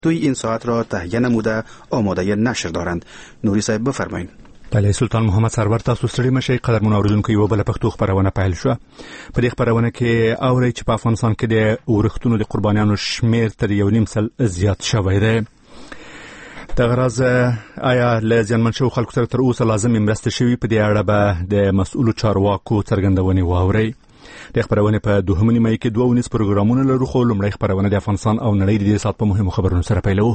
توی این ساعت را تهیه نموده آماده نشر دارند. نوری صاحب بفرمایید. بله، سلطان محمد سرور، تاسو ستړي مشئ. قدرمن اوریدونکو، یو بل پښتو خبرونه پیل شو. په دې خبرونه کې اوري چې په افغانستان کې د ورښتونو د قربانیانو شمیر تر 1.5 سل زیات شوی دی. د غرض آیا له ځانمن شو خلکو سره تر اوسه لازم مرسته شوی؟ په دې اړه به د مسؤلو چارواکو څرګندونې واوري. د خبرونه په دوهمه نیمه کې 2 پروګرامونه لرو، خو لومړی خبرونه د افغانستان او نړۍ د دې سات په مهمو خبرونو سره پیلوو.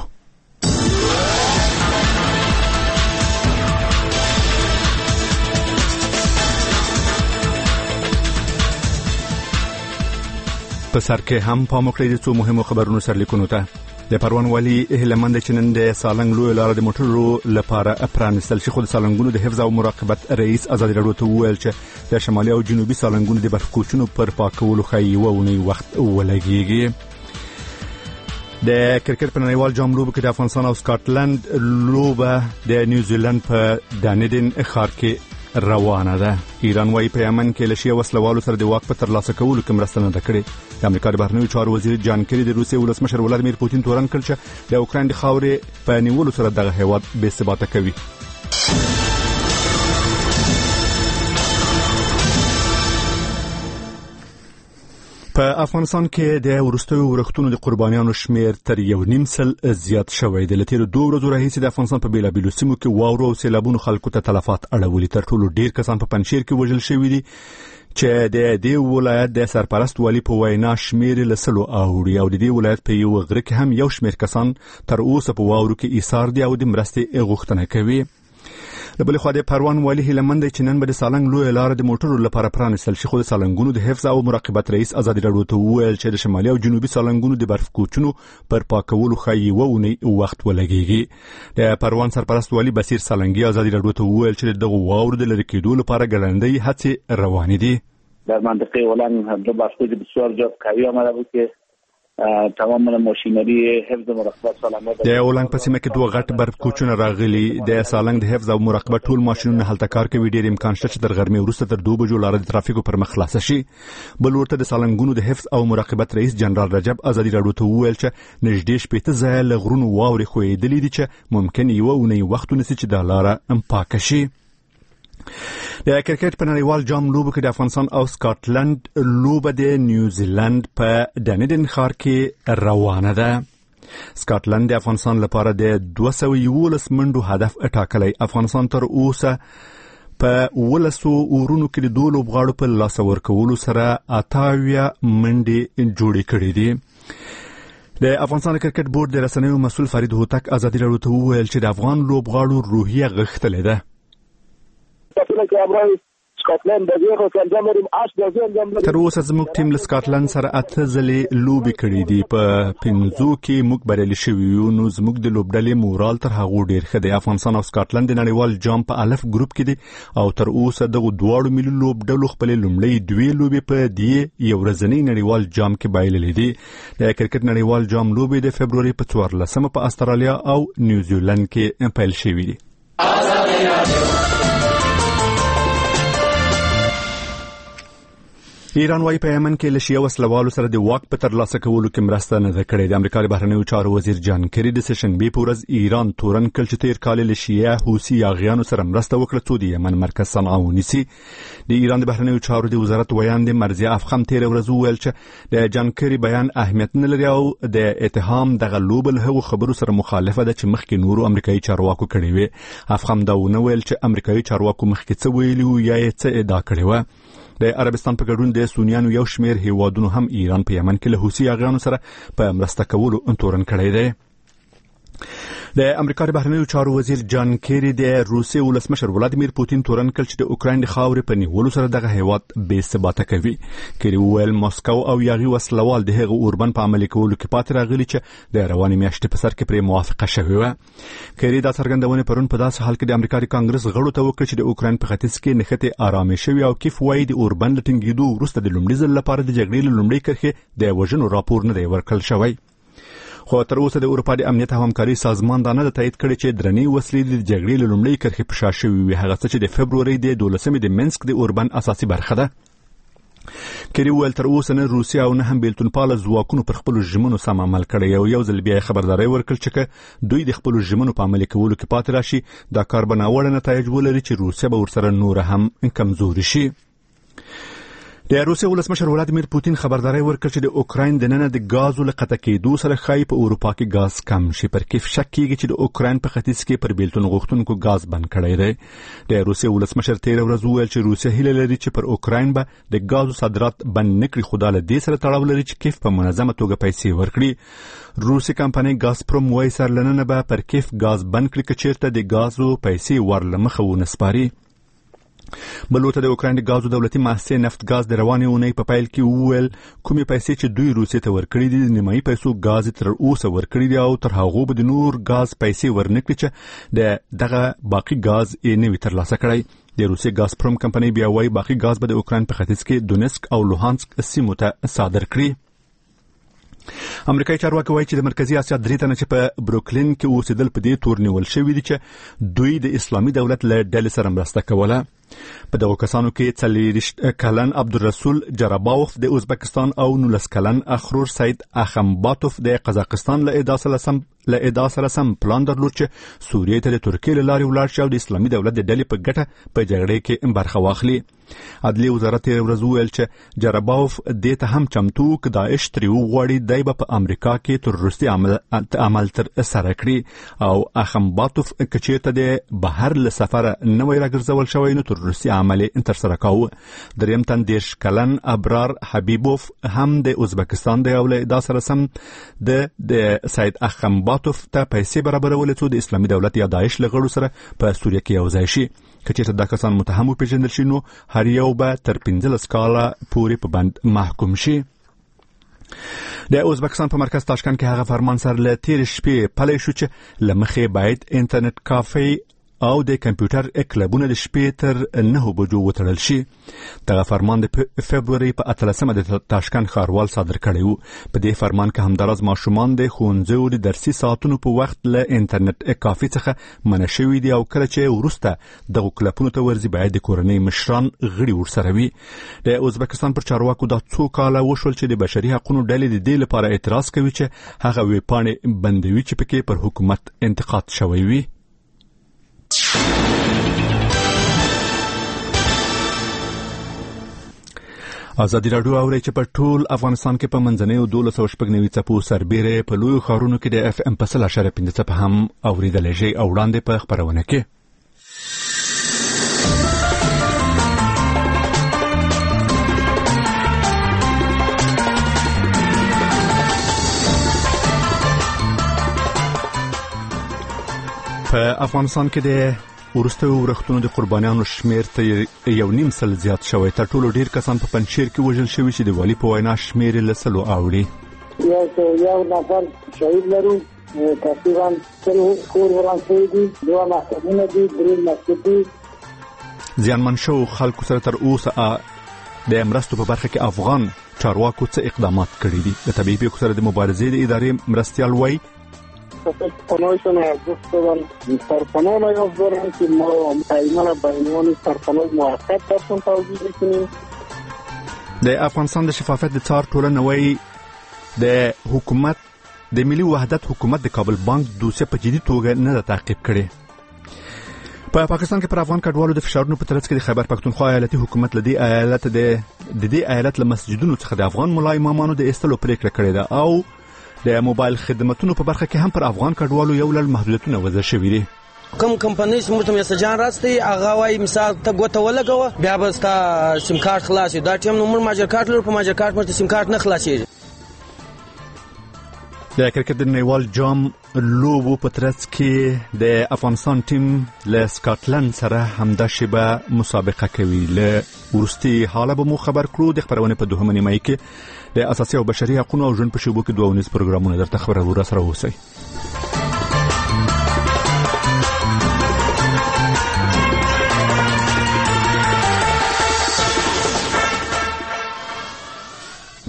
په سر کې هم پام وکړئ د څو مهمو خبرونو سرلیکونو ته. د پروان والي هلمند چې نن د سالنګ لوی لار د موټرو لپاره پرانستل شي، خو د سالنګونو د حفظ او مراقبت رئیس آزادي راډیو ته وویل چې د شمالي او جنوبي سالنګونو د برخو کوچونو پر پاکولو ښایي وونی وخت ولګيږي. د کرکټ په نړیوال جام لوبو کې د افغانستان او سکاټلند لوبه د نیوزیلند په دانیدن ښار کې روانه ده. ایران وايي په یمن کې له شیعه وسلوالو سره د واک په ترلاسه کولو کې مرسته نه کړې. د امریکا د بهرنیو چارو وزیر جان کری د روسیې ولسمشر ولادیمیر پوتین تورن کړ چې د اوکراین د خاورې په نیولو سره دغه هیواد بې ثباته کوي. په افغانستان کې د ورستیو ورښتونو د قربانیانو شمیر تر 1.5 سل زیات شوی دی. لتیر 2 ورځې راهیسې د افغانستان په بیلابیلو سیمو کې واورو او سیلابونو خلکو ته تلفات اړولي. تر ټولو ډیر کسان په پنجشیر کې وژل شوي دي چې د دې ولایت د سرپرست والی په وینا شمیر له سلو اوړي، او د دې ولایت په یو غره کې هم یو شمیر کسان تر اوسه په واورو کې ایثار دي او د مرستې غوښتنه کوي. د بل خوا د پروان والی هلمند چې نن به د سالنګ لوی لار د موټرو لپاره پرانستل شي، خو د سالنګونو د حفظ او مراقبت رئیس آزادي راډیو ته وویل چې د شمالي او جنوبي سالنګونو د برف کوچونو پر پاکولو ښایي وونی وخت ولګيږي. د پروان سرپرست والی بصیر سالنګي آزادي راډیو ته وویل چې دغه واورو د لری کېدو لپاره ګړندۍ هڅې روانې دي. در منطقه ولن دو برف‌کوچ بسیار جا قوی آمده بود که تمام ماشینری حفظ و مراقبت سالنګ د ولنګ په سیمه کې 2 غټ برف کوچونه راغلي. د سالنګ د حفظ او مراقبت ټول ماشینونه هلته کار کوي. ډیر امکان شته چې د غرمې وروسته تر 2 بجو لار د ترافیکو پر مخ خلاص شي. بل ورته د سالنګونو د حفظ او مراقبت رئیس جنرال رجب آزادي راډیو ته وویل چې نږدې 15 ځای له غرونو واوري خوېدلې دي چې ممکن یو ونی وخت ونیسي چې د لار پاک شي. د کرکټ په نړیوال جام لوبو کې د افغانستان او سکاټلند لوبه د نیوزیلند په دانیدن ښار کې روانه ده. سکاټلند د افغانستان لپاره د 211 منډو هدف ټاکلی. افغانستان تر اوسه په 11 اورونو کې د 2 لوبغاړو په لاس ورکولو سره 28 منډې جوړې کړې دي. د افغانستان کرکټ بورډ د رسنیو مسؤل فرید هوتک آزادي راډیو ته وویل چې د افغان لوبغاړو روحیه غښتلې ده. تر اوسه زموږ ټیم له سکاټلند سره 8 ځلې لوبې کړې دي. په 5 کې موږ بریالي شوي یو، نو زموږ د لوبډلې مورال تر هغو ډیر ښه دی. افغانستان او سکاټلند د نړیوال جام په الف ګروپ کې دي او تر اوسه دغه دواړو ملي لوبډلو خپل لومړی 2 لوبې په دې یو ورځنی نړیوال جام کې بایللې دي. د کرکټ نړیوال جام لوبې د فبرवरी په 14 په استرالیا او نیوزیلند کې پیل شوې دي. ایران وايي په یمن کې له شیعه وسلوالو سره د واک په ترلاسه کولو کې مرسته نه کړې. د امریکا د بهرنیو چارو وزیر جان کری د سشنبې په ورځ ایران تورن کړ چې تیر کال له شیعه حوثي یاغیانو سره مرسته وکړه څو د یمن مرکز صنعا ونیسي. د ایران د بهرنیو چارو د وزارت ویاند مرزیه افخم تیر ورځ وویل چې د جان کری بیان اهمیت نه لري او د اتهام دغه لوبل هغو خبرو سره مخالفه ده چې مخکې نورو امریکایي چارواکو کړی وي. افخم دا ونه ویل چې امریکایي چارواکو مخکې څه ویلي وو یا یې څه ادعا کړې وه. د عربستان په ګډون د سنیانو یو شمیر هیوادونو هم ایران په یمن کې له حوثي یاغیانو سره په مرسته کولو تورن کړی دی. د امریکا د بهرنیو چارو وزیر جان کری د روسیې ولسمشر ولادیمیر پوتین تورن کړ چې د اوکراین د خاورې په نیولو سره دغه هیواد بې ثباته کوي. کری ویل ماسکو او یاغي وسلوال د هغه اوربن په عملي کولو کې پاتې راغلي چې د روانې میاشتې په سر کې پرې موافقه شوې وه. کری دا څرګندونه پرون په داسې حال کې د امریکا د کانګرس غړو ته وکړه چې د اوکراین په ختیځ کې نښتې آرامې شوې او کیف وايي د اوربن له ټینګېدو وروسته د لومړي ځل لپاره د جګړې له لومړۍ کرښې د وژنو راپور نه دی ورکړل شوی. خو تر اوسه د اروپا د امنیت او همکاري سازمان دا نه تایید کړی چې درنې وسلې د جګړې له لومړۍ کرښې په شا شوي وي، هغه څه چې د فبرवरी د 12 د منسک د اوربن اساسي برخه ده. کری ویل تر اوسه نه روسیا او نه هم بیلتونپاله ځواکونو پر خپل ژمنو سم عمل کړی او یو ځل بیا خبرداري ورکړ چې دوی د خپل ژمنو په عملي کولو کې پاتې راشي دا کار به ناوړه نتایج ولري چې روسیا به ورسره نور هم کمزوري شي. د روسیې ولسمشر ولادیمیر پوتین خبرداري ورکړه چې د اوکراین د نن د غازو له قطع کېدو سره ښایي په اروپا کې غاز کم شي. پر کیف شک کېږي چې د اوکراین په ختیځ کې پر بیلتون غوښتونکو غاز بند کړی دی. د روسیې ولسمشر تیر ورځ وویل چې روسیه هیله لري چې پر اوکراین به د غازو صادرات بند نکړي خو دا له دې سره تړاو لري چې کیف په منظمه توګه پیسې ورکړي. روسي کمپنۍ غازپروم وایي سرلننه به پر کیف غاز بند کړي که چیرته د غازو پیسې ورلمخه ونسپاري. بلوته د اوکراین د غازو دولتي مؤسسې نفت غاز د روانې اونۍ په پیل کې وویل کومې پیسې چې دوی روسیې ته ورکړي دي د نیمایي پیسو غاز تر اوسه ورکړي دي او تر هغه به د نور غاز پیسې ورنکړي چې د دغه باقي غاز یې نوي ترلاسه کړي. د روسي غازپروم کمپنۍ بیا وايي باقي غاز به د اوکراین په ختیځ کې دونسک او لوهانسک سیمو ته صادر کړي. امریکایي چارواکي وایي چې د مرکزی اسیا درې تنه چې په بروکلین کې اوسېدل په دې تور نیول شوي دي چې دوی د اسلامي دولت له ډلې سره مرسته کوله. په دغو کسانو کې 40 کلن عبدالرسول جراباوف د ازبکستان او 19 کلن اخرور سید اخمباتوف د قزاقستان له ادعا سره سم پلان درلود چې سوریې ته د ترکیې له لارې ولاړ شي او د اسلامي دولت د ډلې په ګټه په جګړې کې برخه واخلي. عدلي وزارت یې ورځ وویل چې جراباوف دې ته هم چمتو که داعش ترې وغواړي دی به په امریکا کې تروریستي عمل تر سره کړي او اخمباتوف که چېرته د بهر له سفره نوی راګرځول شوی نو تروریستي عمل تر سره کاوه. دریم تن 10 کلن ابرار حبیبوف هم د ازبکستان د یو له ادعا سره سم د سید اخمباتوف ته پیسې برابرولې څو د اسلامي دولت یا داعش له غړو سره په سوریه کې یو ځای شي. که چېرته دا کسان متهم وپېژندل شي نو هر یو به تر 15 کاله پورې په بند محکوم شي. د ازبکستان په مرکز تاشکند کې هغه فرمان سره له تیر شپې پلی شو چې له مخې باید انټرنیټ کافې او د کمپیوټر کلبونه د شپې تر 9 بجو وتړل شي. دغه فرمان د فبروري په 18مه د تاشکند ښاروال صادر کړی و. په دې فرمان کې همداراز ماشومان د ښوونځیو د درسي ساعتونو په وخت له انټرنیټ کافي څخه منع شوي دي او کله چې وروسته دغو کلبونو ته ورځي باید د کورنۍ مشران غړي ورسره وي. د ازبکستان پر چارواکو دا څو کاله وشول چې د بشري حقوقو ډلې د دې لپاره اعتراض کوي چې هغه ویبپاڼې بندوي چې پکې پر حکومت انتقاد شوی وي. ازادي راډیو اوري چې په ټول افغانستان کې په منځنۍ 1290 څپو سربېره په لوی ښارونو کې د FM په 1.5 څپه هم اوریدل شي او وړاندې په خبرونه کې په افغانستان کې د ورستو ورختونو د قربانیانو شمیر ته 1.5 سل زیات شوی. تر ټولو ډیر کسان په پنځیر کې وژل شوي چې د والی په وینا شمیر له سلو اوړي. یو نفر شهید لرو تقریبا 3 کور ورانسي دي 2 محکمونه دي 3 مسجد. زیانمن شو خلکو سره تر اوسه د مرستو په برخه کې افغان چارواکو څه اقدامات کړي دي. د طبيعي پیښو سره د مبارزې د ادارې مرستيال وایي سرپنایشون گفتن سرپناه یافت که ما تعیین به عنوان سرپناه موقت برشون توضیح بکنیم. د افغانستان د شفافیت د څار ټولنه وایي د حکومت د ملي وحدت حکومت د کابل بانک دوسیه په جدي توګه نه تعقیب کړي. په پاکستان کې پر افغان کډوالو د فشارونو په ترڅ کې د خیبر پختونخوا ایالتي حکومت لدی ایالت د دې ایالت له مسجدونو څخه د افغان مولای امامانو د استلو پریکړه کړې ده او د موبایل خدماتونو په برخه کې هم پر افغان کډوالو یو لړ محدودیتونه وضع شوي دي. کوم کمپنۍ چې موږ ته میسجان راستي هغه وايي مثال ته ګوته ولګوه بیا به ستا سیم کارت خلاص دا ټیم نو موږ ماجر کارت لرو په ماجر کارت مرته سیم کارت نه خلاصيږي. د کرکټ د نړیوال جام لوبو په ترڅ کې د افغانستان ټیم له سکاټلند سره همدا شیبه مسابقه کوي. له ورستي حاله به مو خبر کړو. د خبرونه په دوهمه نیمه کې د اساسي او بشري حقوقو او ژوند په شوبو کې 2 ونیز پروګرامونه درته خبرونه سره اوسئ.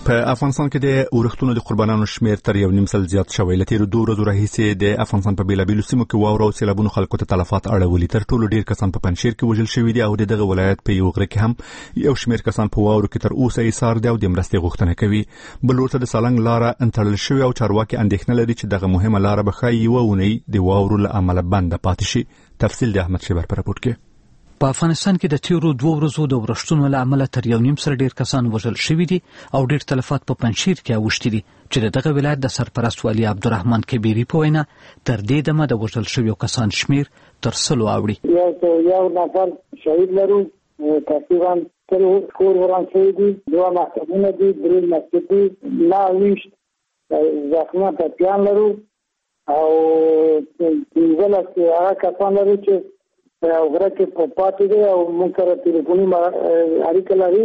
په افغانستان کې د اورښتونو د قربانانو شمیر تر 1.5 سل زیات شوی. له تیرو 2 ورځو راهیسې د افغانستان په بیلابیلو سیمو کې واوره او سیلابونو خلکو ته تلفات اړولي. تر ټولو ډیر کسان په پنجشیر کې وژل شوي دي او دغه ولایت په یو غره کې هم یو شمیر کسان په واورو کې تر اوسه ایثار دي او د مرستې غوښتنه کوي. بل ورته د سالنګ لاره انتړل شوی او چارواکي اندېښنه لري چې دغه مهمه لاره به ښایي یوه اونۍ د واورو له امله بنده پاتې شي. تفصیل د احمد شیبر په راپورټ کې. په افغانستان کې د تیرو 2 ورځو د ورښتونو له امله تر 1.5 سل ډیر کسان وژل شوي دي او ډیر تلفات په پنجشیر کې اوښتي دي چې دغه ولایت د سرپرست والي عبدالرحمن کبیری په وینا تر دې دمه د وژل شویو کسان شمیر تر 100 اوړي. یو نفر شهید لرو، تقریبا تر کور وران شوی دي، 2 مکتبونه دي، 3 مسجد دي، 9 زخمه ټپیان لرو او 15 هغه کسان لرو چې او غره کې په پاتې دي او موږ سره ټلیفوني اړیکه لري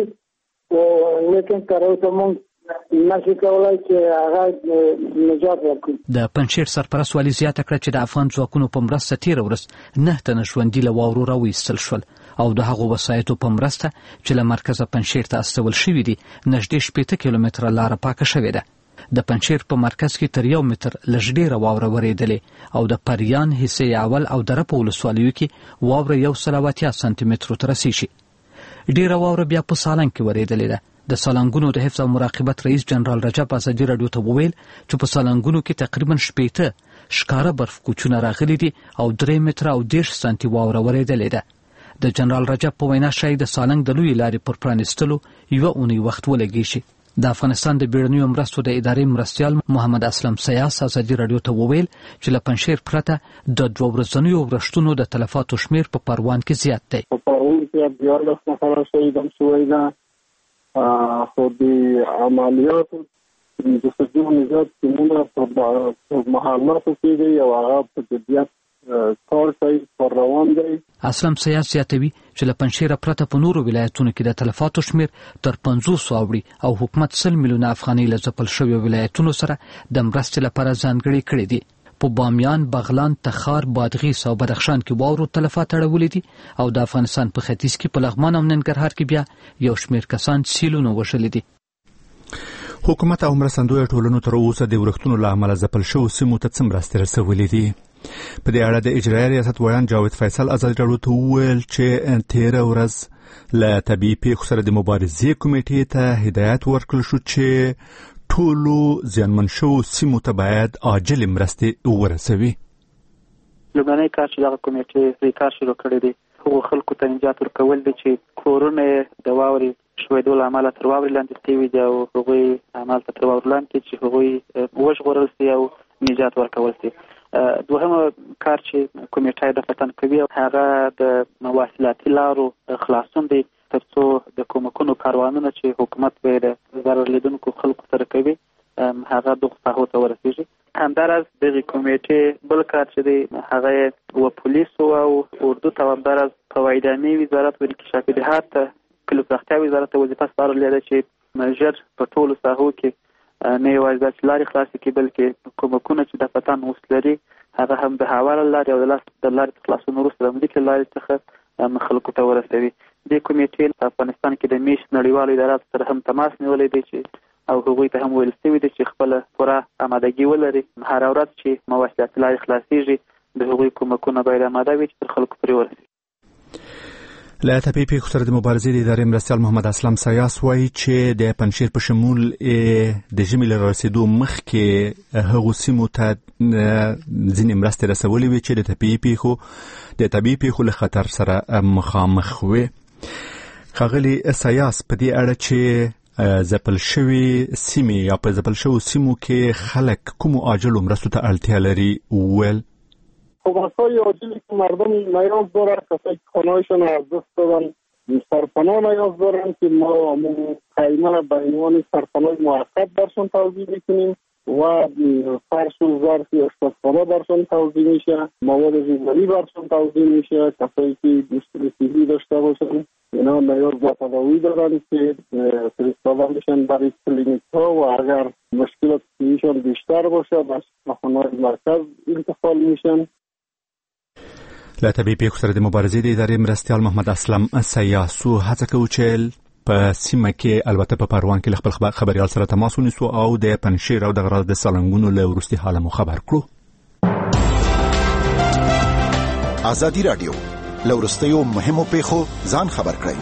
او لیکن تر اوسه موږ نشو کولای چې هغه نجات ورکړو. د پنجشیر سرپرست والي زیاته کړه چې د افغان ځواکونو په مرسته تیر ورځ 9 تنه ژوندي له واورو راوایستل شول او د هغو وسایطو په مرسته چې له مرکزه پنجشیر ته استول شوي دي نږدې 80 کیلومتره لاره پاکه شوې ده. د پنجشیر په مرکز کې تر 1 متر لږ ډیره واوره ورېدلې او د پریان حصې اول او د رپ ولسوالیو کې واوره 180 سانتي مترو ته رسیږي. ډیره واوره بیا په سالنګ کې ورېدلې ده. د سالنګونو د حفظ او مراقبت رئیس جنرال رجب ازادي رادیو ته وویل چې په سالنګونو کې تقریبا 80 ښکاره برف کوچونه راغلي دي او 3 متر او 10 سانتي واوره ورېدلې ده. د جنرال رجب په وینا شاید د سالنګ د لوی لارې پر پرانیستلو یوه اونۍ وخت ولګي شي. د افغانستان د بیړنیو مرستو د ادارې مرستیال محمد اسلم سیاس ازادي رادیو ته وویل چې له پنجشیر پرته د 2 ورځنیو ورښتونو د تلفاتو شمیر په پروان کې زیات دی. په پروان کې 14 نفر شهیدان شوي دي خو د عملیاتو د سجون نجات سیمونه په محلاتو کې دي او هغه په جدیت کار کوي پر روان دی. اسلم سیاس زیاتوي چې له پنجشیر پرته په نورو ولایتونو کې د تلفاتو شمیر تر 500 اوړي او حکومت 100 میلیونه افغانۍ له ځپل شویو ولایتونو سره د مرستې لپاره ځانګړي کړي دي. په بامیان، بغلان، تخار، بادغیس او بدخشان کې واورو تلفات اړولي دي او د افغانستان په ختیځ کې په لغمان او ننګرهار کې بیا یو شمیر کسان سیلونه وژلي دي. حکومت او مرستندویه ټولنو تر اوسه د ورښتونو له امله ځپل شوو سیمو ته څه مرستې رسولې دي. په دې اړه د اجرایي ریاست ویان جاوید فیصل ازادي رادیو ته وویل چې تیره ورځ له طبیعي پیښو سره د مبارزې کمیټې ته هدایت ورکړل شو چې ټولو زیانمن شوو سیمو ته باید عاجل مرستې ورسوي. لومړنی کار چې دغه کمیټې کار شروع کړی دی هغو خلکو ته نجات ورکول دي چې کورونه د واورې شویدو له امله تر واورې لاندې شوي دي او هغوی همالته تر واورې لاندې چې هغوی وژغورل شي او نجات ورکول شي. دوهمه کار چې کمیټه د فتن کوي هغه د مواصلاتي لارو خلاصون دی تر څو د کومکونو کاروانونه چې حکومت به د ضرر لیدونکو خلکو سره کوي هغه دغه ساحو ته ورسیږي. همداراز دغه کمیټې بل کار چې دی هغه و پولیسو او اردو ته همداراز فوایدامي وزارت ولکشافي دهات کلو پراختیا وزارت وظیفه سپارلې ده چې ژر په ټولو ساحو کې نه یوازې د لارې خلاصې کې بلکې کومکونه چې د فتن اوس لري هغه هم د هواره لارې او د لارې خلاصون وروسته د ملکي لارې څخه خلکو ته ورسوي. دې کمیټې په افغانستان کې د میشت نړیوالو اداراتو سره هم تماس نیولی دی چې او هغوی ته هم ویل شوي دي چې خپله پوره آمادګي ولري هره ورځ چې مواصلاتي لارې خلاصېږي د هغوی کومکونه باید آماده وي چې تر خلکو پرې ورسي. له طبیعي پیښو سره د مبارزې د ادارې مرستیال محمد اسلم سیاس وایي چې د پنجشیر په شمول د ژمي له رسېدو مخکې هغو سیمو ته ځینې مرستې رسولې وې چې د طبیعي پیښو له خطر سره مخامخ وې. ښاغلي سیاس په دې اړه چې ځپل شوي سیمې یا په ځپل شوو سیمو کې خلک کومو عاجلو مرستو ته اړتیا لري وویل. کمک‌های عاجلی که مردم نیاز دارن کسایی که خانه‌هایشان از دست دادن سرپناه نیاز دارن که ما قیمه به عنوان سرپناه موقت برشون توزیع میکنیم و فرش و ظرف آشپزخانه برشون توزیع میشه، مواد غذایی برشون توزیع میشه. کسایی که مشکل صحی داشته باشن اینا نیاز به تداوی دارن که فرستاده میشن برای کلینیک ها و اگر مشکلات صحیشان بیشتر باشه به شفاخانه‌های مرکز انتقال میشن. له طبیعي پیښو سره د مبارزې د ادارې مرستیال محمد اسلم سیاسو هڅه کوي چې په سیمه کې البته په پروان کې خپل خبريال سره تماس ونیسو او د پنشیر او د غراض د سالنګونو له ورستي حاله مو خبر کړو. ازادي رادیو له ورستیو مهمو پیښو ځان خبر کړئ.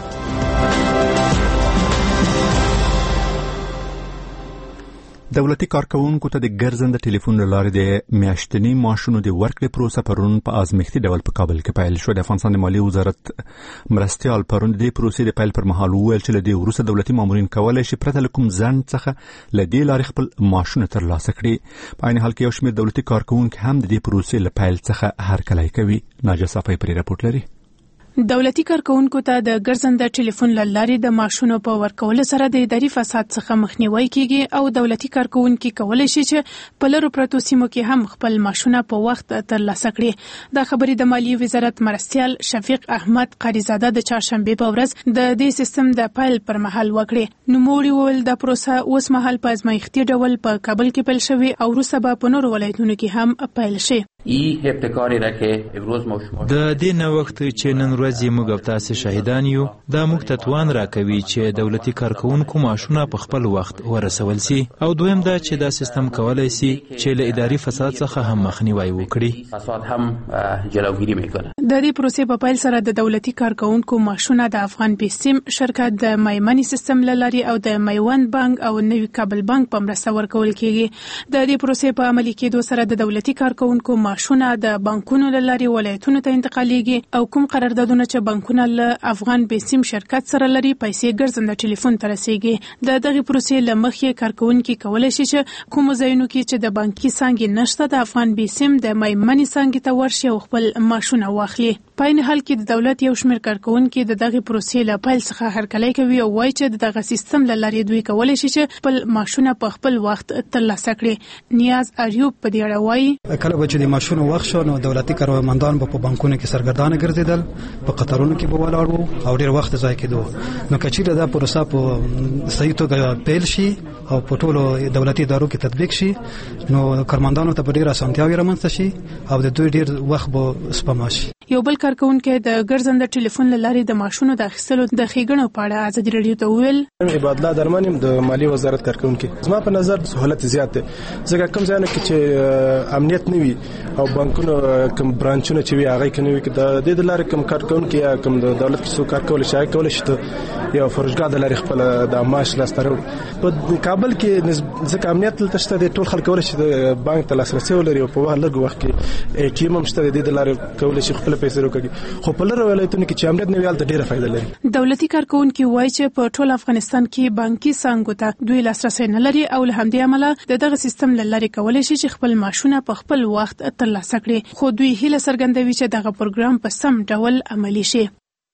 دولتي کارکونکو ته د ګرځنده ټلیفون لارې د میاشتنی معاشونو د ورکړې پروسه پرون په ازمایښتي ډول په کابل کې پیل شو. د افغانستان د مالیې وزارت مرستیال پرون د پروسې د پیل پر مهال وویل چې له دې وروسته دولتي مامورین کولای شي پرته له کوم ځنډ څخه له دې لارې خپل معاشونه ترلاسه کړي. په عین حال کې یو شمېر دولتي کارکونکو هم د دې پروسې له پیل څخه هرکلی کوي. ناجیه صافی پرې راپورټ لري. دولتي کارکونکو ته د ګرځنده ټلیفون لارې د معاشونو په ورکولو سره د اداري فساد څخه مخنیوي کیږي او دولتي کارکونکو کولای شي چې په لرو پرتو سیمو کې هم خپل معاشونه په وخت ترلاسه کړي. دا خبرې د مالیې وزارت مرستیال شفیق احمد قریزاده د چهارشنبه په ورځ د دې سیستم د پیل پر مهال وکړي. نو موري ول د پروسه اوس مهال په ازمایښتي ډول په کابل کې پیل شوی او وروسته به په نورو ولایتونو کې هم پیل شي. این ابتکاری را که امروز ما شما د دې وخت چې نن ورځ موږ او تاسو شاهدان یو دا موږ ته توان راکوي چې دولتي کارکونکو معاشونه په خپل وخت ورسول سي او دویم دا چې دا سیستم کولای سي چې له اداري فساد څخه هم مخنیوي وکړي. فساد هم جلوگیری میکنه. د دې پروسې په پیل سره د دولتي کارکونکو معاشونه د افغان پیسیم شرکت د مایمنی سیستم لاري او د میوند بانک او نوی کابل بانک په مرسته ورکول کیږي. د دې پروسې په عملي کېدو سره د دولتي کارکونکو معاشونه د بانکونو لاري ولایتونو ته انتقالېږي او کوم قراردادونه چې بانکونه له افغان پیسیم شرکت سره لري پیسې ګرځنده ټلیفون ته رسیږي. د دغه پروسې لمخې کارکونکو کولای شي چې کوم ځایونو کې چې د بانکي څنګه نشته د افغان پیسیم د مایمنی څنګه ته ورشي او خپل معاشونه واخلي. په عین حال کې د دولت یو شمېر کارکونکو د دغه پروسې له پیل څخه هرکلی کوي او وایي چې دغه سیستم لاري دوی کولای شي چې خپل معاشونه په خپل وخت ترلاسه کړي. نیاز اریوب په دې اړه وایي کله چې د معاشونو وخت شو نو دولتي کارمندان په بانکونو کې سرګردانه ګرځیدل، په قطارونو کې به ولاړ وو او ډېر وخت ضایع کېدو. نو کچېره دا پروسه په صحیح توګه پیل شي او په ټولو دولتي ادارو کې تطبیق شي نو کارمندانو ته ډېر اسانتیاوې رامنځته شي او د دوی ډېر وخت به سپما شي. یو بل کارکونکو د ګرځنده ټلیفون لارې د معاشونو د اخیستلو د ښېګڼو په اړه ازادي راډیو ته وویل عبادله درمنیم د مالیې وزارت کارکونکو. زما په نظر سہولت زیات دی ځکه کوم ځای کې چې امنیت نه وي او بانکونو کوم برانچونه چې وي هغه کې نه وي د دې لارې کوم کارکونکو یا کوم د دولت کې څو کار کول شي کول شي یو فرجګا د لارې خپل د معاش لاسترو په کابل کې ځکه امنیت تلته د ټول خلک ورشي د بانک ته لاسرسي ولري او په لږ وخت کې ATM هم شته د دې لارې کول شي خپل پیسې وکړي. خو په لږ ولایتونو کې چې امنیت نه ویل ته ډیره فائدہ لري. دولتي کارکونکو وایي چې په ټول افغانستان کې بانکي څنګه ته دوی لاسرسي نه لري او له همدې امله دغه سیستم لاري کولای شي چې خپل معاشونه په خپل وخت ترلاسه کړي. خو دوی هیله څرګندوي چې دغه پروګرام په سم ډول عملي شي.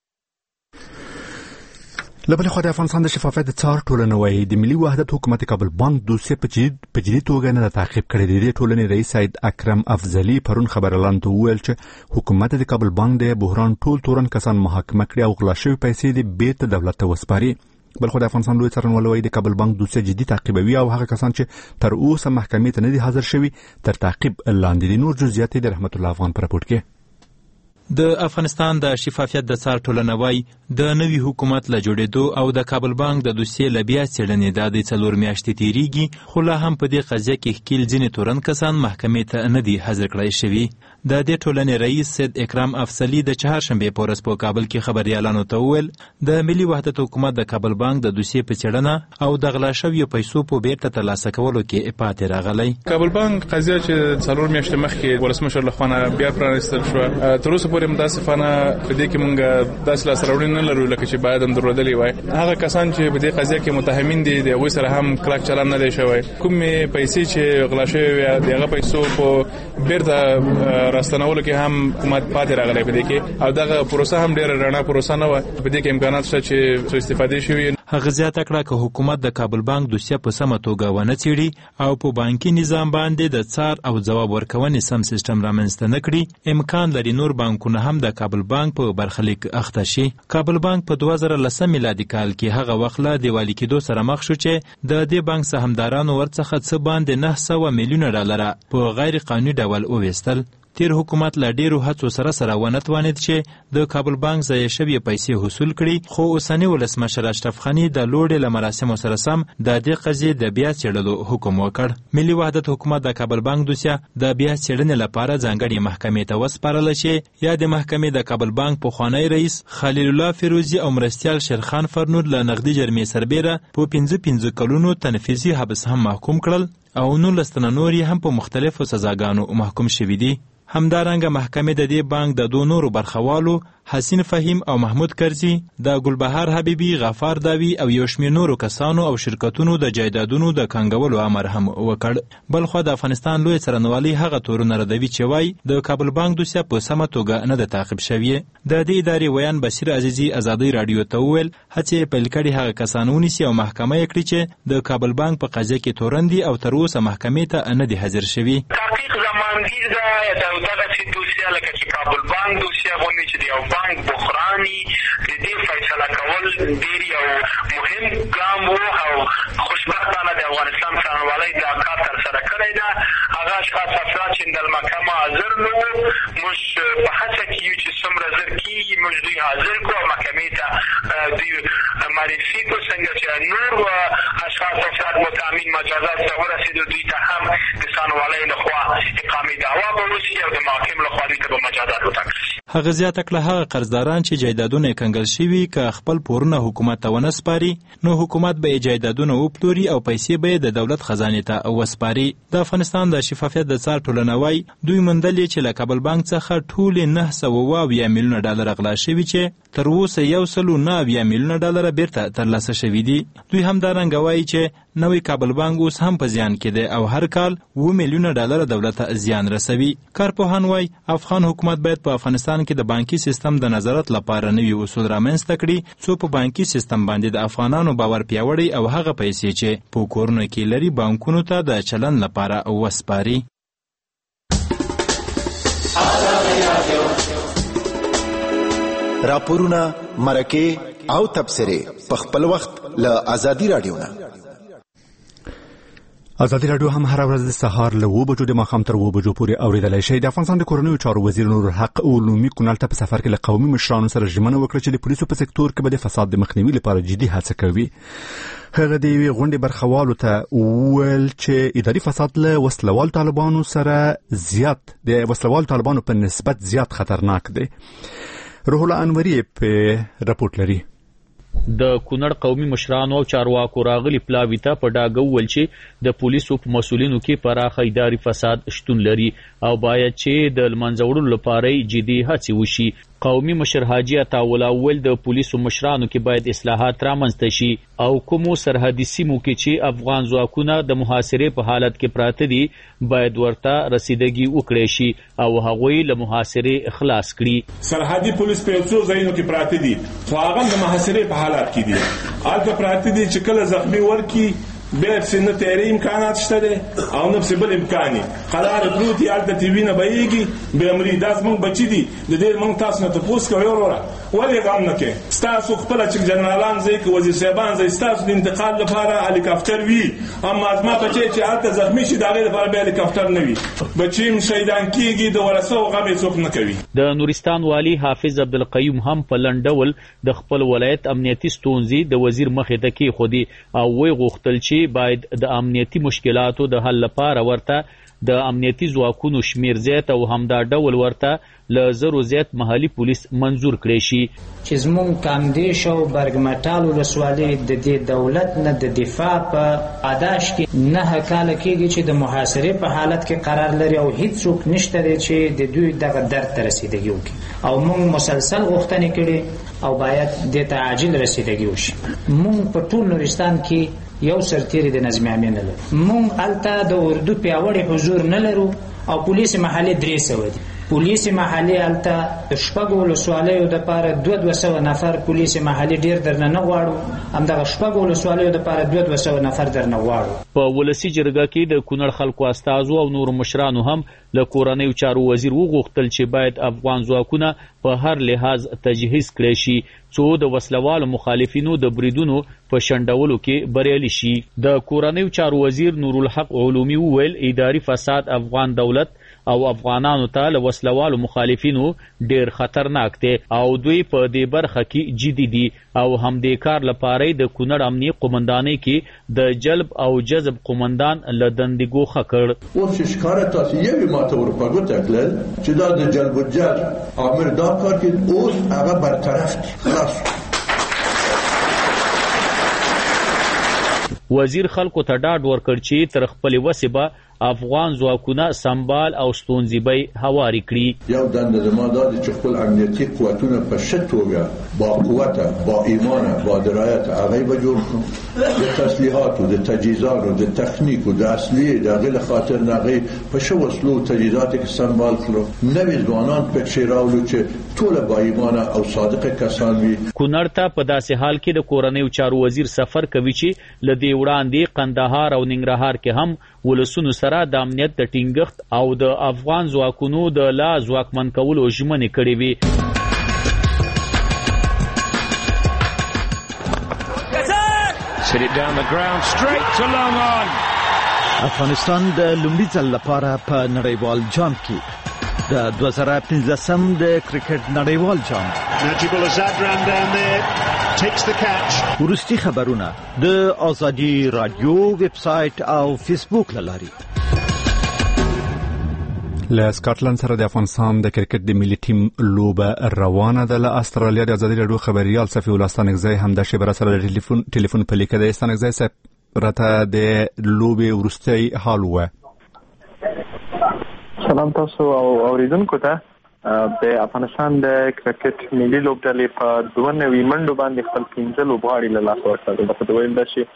لبل خو د افغانستان د شفافیت د څار ټولنوي د ملي وحدت حکومت کابل بانک دوسیه په جدي توګه نه تعقیب کړی دی. د ټولنې رئیس سید اکرم افضلی پرون خبرلاند ویل چې حکومت د کابل بانک د بحران ټول تورن کسان محاکمه کړي او غلا شوی پیسې د بیت دولت ته وسپاري. بل خو د افغانستان لوی څارنوالۍ د کابل بانک دوسیه جدي تعقیبوي او هغه کسان چې تر اوسه محکمې ته نه دي حاضر شوي تر تعقیب لاندې دي. نور جزئیات د رحمت الله افغان پر راپورټ کې. د افغانستان د شفافیت د څار ټولنوي د نوي حکومت له جوړېدو او د کابل بانک د دوسیې له بیا څېړنې د 4 میاشتې تیریږي خو لا هم په دې قضیه کې ښکیل ځینې تورن کسان محکمې ته نه دي حاضر کړای شوي. د دې ټولنې رئیس سید اکرم افضلی د چهارشنبه په ورځ په کابل کې خبريالانو ته وویل د ملي وحدت حکومت د کابل بانک د دوسیې په څېړنه او د غلا شویو پیسو په بیرته ترلاسه کولو کې پاتې راغلی. کابل بانک قضیه چې 4 میاشتې مخکې ولسمشر لخوا بیا پرانستل شو تر اوسه پورې متاسفانه په دې کې مونږ داسې لاسته نه لرو لکه چې باید هم درلودلی وای. هغه کسان چې په دې قضیه کې متهمین دي د هغوی سره هم کلک چلند نه دی شوی. کومې پیسې چې غلا شوې وي د هغه پیسو په بیرته راستنولو کې هم حکومت پاتې راغلی په دې کې او دغه پروسه هم ډېره رڼا پروسه نه وه. په دې کې امکانات شته چې څو استفادې شوي. هغه زیاته کړه چې حکومت د کابل بانک دوسیه په سمه توګه ونه څېړي او په بانکي نظام باندې د څار او ځواب ورکونې سم سیستم رامنځته نه کړي امکان لري نور بانکونه هم د کابل بانک په برخلیک اخته شي. کابل بانک په 2010 میلادي کال کې هغه وخت له دیوالي کېدو سره مخ شو چې د دې بانک سهامدارانو ورڅخه څه باندې 900 میلیونه ډالر په غیر قانوني ډول وویستل. تیر حکومت له ډیرو هڅو سره ونه توانید چې د کابل بانک ځای شوی پیسې حصول کړي، خو اوسنی ولسمشر اشرف غني د لوړې له مراسمو سره سم د دې قضیې د بیا څېړلو حکم وکړ. ملي وحدت حکومت د کابل بانک دوسیه د بیا څېړنې لپاره ځانګړې محکمې ته وسپارله چې یا د محکمې د کابل بانک پخوانی رئیس خلیل الله فیروزي او مرستیال شیرخان فرنود له نغدي جرمې سربیره په 15 کلونو تنفیذي حبس هم محکوم کړل او 19 تنه نور هم په مختلفو سزاګانو محکوم شوي دي. همدارنګه محکمې د دې بانک د دوه نورو برخوالو حسین فهیم او محمود کرزي، د ګلبهار حبیبي، غفار داوی او یو شمېر نورو کسانو او شرکتونو د جایدادونو د کانګولو امر هم وکړ. بلخو د افغانستان لوی څارنوالي هغه تورونه ردوي چې وایي د کابل بانک دوسیه په سمه توګه نه ده تعقیب شوې. د دې ادارې ویان بصیر عزیزي ازادۍ راډیو ته وویل هڅې پیل کړي هغه کسان ونیسي او محکمه یې کړي چې د کابل بانک په قضیه کې تورن دي او تر اوسه محکمې ته نه دي حاضر شوي. تحقیق زمانګیر ده دغه دوسیه لکه چې کابل بانک دوسیه غونډې چې د یو بانک بحراني د دې فیصله کول ډېر یو مهم ګام و او خوشبختانه د افغانستان څارنوالۍ دا کار ترسره کړی ده. هغه اشخاص افراد چې د المحکمه حاضر نه وو موږ په هڅه کې یو چې څومره ژر کېږي موږ دوی حاضر کړو او محکمې ته دوی معرفي کړو څنګه چې نور اشخاص افراد متأمین مجازات ته ورسېدو دوی ته هم د څارنوالۍ لخوا اقامې دعوا به وشي او د محاکم لخوا دوی ته به مجازات وټاکل شي. هغه زیاته کړه هغه قرضداران چې جایدادونه یې کنګل شوي که خپل پورونه حکومت ته ونه سپاري نو حکومت به یې جایدادونه وپلوري او پیسې به یې د دولت خزانې ته وسپاري. د افغانستان د شفافیت د څار ټولنه وایي دوی موندلې چې له کابل بانک څخه ټولې 970 میلیونه ډالر غلا شوي چې تر اوسه 190 میلیونه ډالر بیرته ترلاسه شوي دي. دوی همدارنګه وایي چې نوی کابل بانک اوس هم په زیان کې دی او هر کال 2 میلیونه ډالر دولت ته زیان رسوي. کارپوهان وایي افغان حکومت باید په افغانستان کې د بانکي سیستم د نظارت لپاره نوي اصول رامنځته کړي څو په بانکي سیستم باندې د افغانانو باور پیاوړی او هغه پیسې چې په کورونو کې لري بانکونو ته د چلن لپاره وسپاري. راپورونه، مرکې او تبصرې په خپل وخت له ازادي راډیو نه. ازادي راډیو هم هر ورځ د سهار له 2 بجو د ماښام تر 2 بجو پورې اوریدلای شئ. د افغانستان د کورنیو چارو وزیر نور الحق علومي کونړ ته په سفر کې له قومي مشرانو سره ژمنه وکړه چې د پولیسو په سکتور کې به د فساد د مخنیوي لپاره جدي هڅه کوي. هغه د یوې غونډې برخوالو ته وویل چې اداري فساد له وسلوال طالبانو سره زیات د وسلوال طالبانو په نسبت زیات خطرناک دی. روح الله انوري په راپورټ لري. د کونړ قومي مشرانو او چارواکو راغلي پلاوي ته په ډاګه وویل چې د پولیسو په مسؤلینو کې پراخه اداري فساد شتون لري او باید چې د لمنځه وړلو لپاره جدي هڅې وشي. قومي مشر حاجي عطاءالله وویل د پولیسو مشرانو کې باید اصلاحات رامنځته شي او کومو سرحدي سیمو کې چې افغان ځواکونه د محاصرې په حالت کې پراته دي باید ورته رسیدګي وکړي شي او هغوی له محاصرې خلاص کړي. سرحدي پولیس په څو ځایونو کې پراته دي خو هغه د محاصرې په حالت کې دي. هلته پراته دي چې کله زخمي ورکی بیا نه تیاری امکانات شته دي او نه بل امکاني قرار پروتي الته ټي وي نه بهيږي به امري داس مونږ بچی دي د دې مونږ تاسو نه تاسو کوي وروره ولې غم نه کې تاسو خپل چې جنرالان زي کې وزیر صاحبان زي تاسو د انتقال لپاره هلیکاپټر وي اما ازما بچی چې الته زخمی شي دا غیر لپاره به هلیکاپټر نه وي بچیم شهیدان کیږي د ورسو غم څوک نه کوي. د نورستان والی حافظ عبدالقیوم هم په لنډول د خپل ولایت امنیتي ستونزې د وزیر مخې ته کېښودې او وی غوښتل چې باید د امنیتي مشکلاتو د حل لپاره ورته د امنیتي ځواکونو شمیر زیات او همدا ډول ورته له 0 زیات محلي پولیس منظور کړي شي. چې زموږ کامدیش او برګمټال ولسوالۍ د دې دولت نه د دفاع په اداش کې 9 کال کېږي چې د محاصرې په حالت کې قرار لري او هیڅوک نشته چې د دوی دغه درد ته رسیدګي وکړي او موږ مسلسل غوښتنې کړي او باید د ته عاجل رسیدګي وشي. موږ په ټول نورستان کې یو سرتیری د نظم عام نه لرو. موږ الته د اردو پیاوړی حضور نه لرو او پولیس محلي 300 دي. پولیس محلي الته شپږ ولسوالیو د پاره 200 نفر پولیس محلي ډیر درنه نه غواړو همدغه شپږ ولسوالیو د پاره 200 نفر درنه غواړو. په ولسی جرګه کې د کونړ خلکو استازو او نور مشرانو هم له کورنیو چارو وزیر وغوښتل چې باید افغان ځواکونه په هر لحاظ تجهیز کړي شي څو د وسلوالو مخالفینو د بریدونو په شندولو کې بریالي شي. د کورنیو چارو وزیر نور الحق علومي وویل اداري فساد افغان دولت او افغانانو ته له وسلوالو مخالفینو ډیر خطرناک دی او دوی په دې برخه کې جدي دي او همدې کار لپاره د کونړ امنیه قومندانۍ کې د جلب او جذب قومندان له دندې ګوښه کړ. اوس چې ښکاره تاسو یوې ماته ور په ګوته کړل چې دا د جلب و جذب امر دا کار کې اوس هغه برطرف دي خلاص. وزیر خلکو ته ډاډ ورکړ چې تر خپلې وسې به افغان ځواکونه سمبال او ستونزې به هوارې کړي. یو دنده زما دا ده چې خپل امنیتي قوتونه په ښه توګه با قوته با ایمانه با درایته هغه به جوړ کړو، د تسلیحاتو د تجهیزاتو د تخنیکو د اصلي د هغې له خاطر نه هغې په ښه وسلو تجهیزاتو کې سمبال کړو. نوي ځوانان پکې راوړو چې ټوله با ایمانه او صادقه کسان وي. کونړ ته په داسې حال کې د کورنیو چارو وزیر سفر کوي چې له دې وړاندې قندهار او ننګرهار کې هم ولسونو سره د امنیت د ټینګښت او د افغان ځواکونو د لا ځواکمن کولو ژمنې کړې وي. افغانستان د لومړي ځل لپاره په نړیوال جام کې د 2015 د کرکټ نړیوال جام وروستي خبرونه د آزادي رادیو ویب سایټ او فیسبوک لاري. له سکاټلند سره د افغانستان د کرکټ د ملي ټیم لوبه روانه ده. له استرالیا د آزادي رادیو خبريال صفي الله ستانګزی هم د شبر سره ټلیفون په لیکه د ستانګزی صاحب راته د لوبه ورستي حال و. سلام تاسو او اوریدونکو ته. د افغانستان د کرکټ ملي لوبډلې په 92 منډو باندې خپل 15 لوبغاړي له لاسه ورکړل. د فوټبال د شي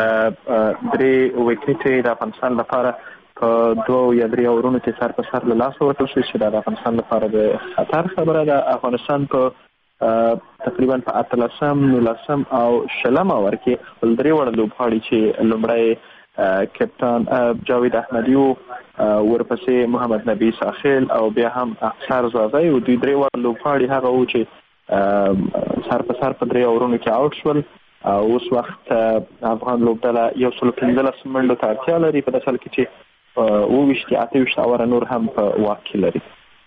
3 وکټې د افغانستان لپاره په 2 یا 3 اورونو کې سر په سر له لاسه ورکړل شو چې د افغانستان لپاره د خطر خبره ده. افغانستان په تقریبا په 18 19 او 20 اور کې خپل 3 وړ لوبغاړي چې لومړی کپتان جاوید احمدی ورپسې محمد نبی ساخیل او بیا هم اخسر زاده او دوی 3 وړ لوبغاړي هغه و چې سر په سر په 3 اورونو کې آوټ شول. اوس وخت افغان لوبډله 115 منډو ته اړتیا لري په داسې حال کې چې 28 اور نور هم په واک کې لري.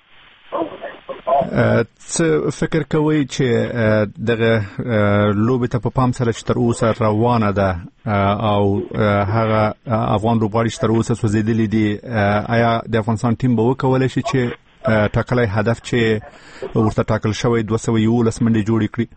څه فکر کوئ چې دغه لوبې ته په پام سره چې تر اوسه روانه ده او هغه افغان لوبغاړي چې تر اوسه سوځېدلي دي، آیا د افغانستان ټیم به وکولی شي چې ټاکلی هدف چې ورته ټاکل شوی 211 منډې جوړې کړي؟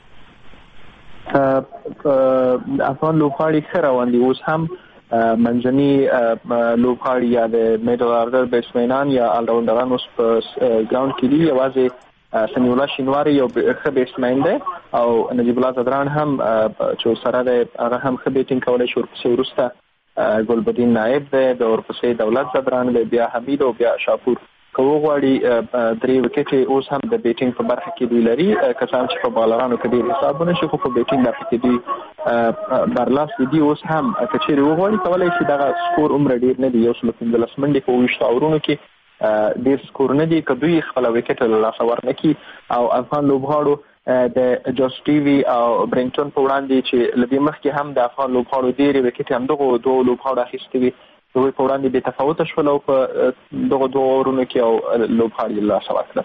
افغان لوبغاړي ښه روان دي. اوس هم منځني لوبغاړي یا د میډل آردر بیټسمنان یا آلراونډران اوس په ګراوند کې دي. یوازې سمیع الله شینواری یو ښه بیټسمن دی او نجیب الله زدران هم چې سره دی هغه هم ښه بیټینګ کولی شي. ورپسې وروسته ګلبدین نایب دی، د ورپسې دولت زدران دی، بیا حمید او بیا شاپور. که وغواړي 3 وکټې اوس هم د بیټینګ په برخه کې دوی لري. کسان چې په بالرانو کې ډېر حسابونه شي خو په بیټینګ برخه کې دوی برلاس دي. اوس هم که چیرې وغواړي کولی شي دغه سکور عمره ډېر نه دی، 115 منډې په 20 اورونو کې ډېر سکور نه دی. که دوی خپله وکټ له لاسه ورنکړي او افغان لوبغاړو د جوس ټیوي او برینګټون په وړاندې چې له دې مخکې هم د افغان لوبغاړو ډېرې وکټې همدغو 2 لوبغاړو اخیستې وي، دوی په وړاندې بې تفاوته شول او په دغه 2 اورونو کې او لوبغاړي له لاسه ورکړل.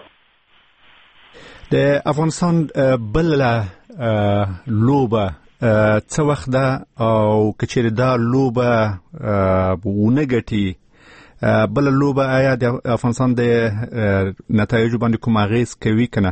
د افغانستان بل لوبه څه وخت ده او که چیرې دا لوبه ونه ګټي بل لوبه آیا د افغانستان د نتایجو باندې کوم اغیز کوي که نه؟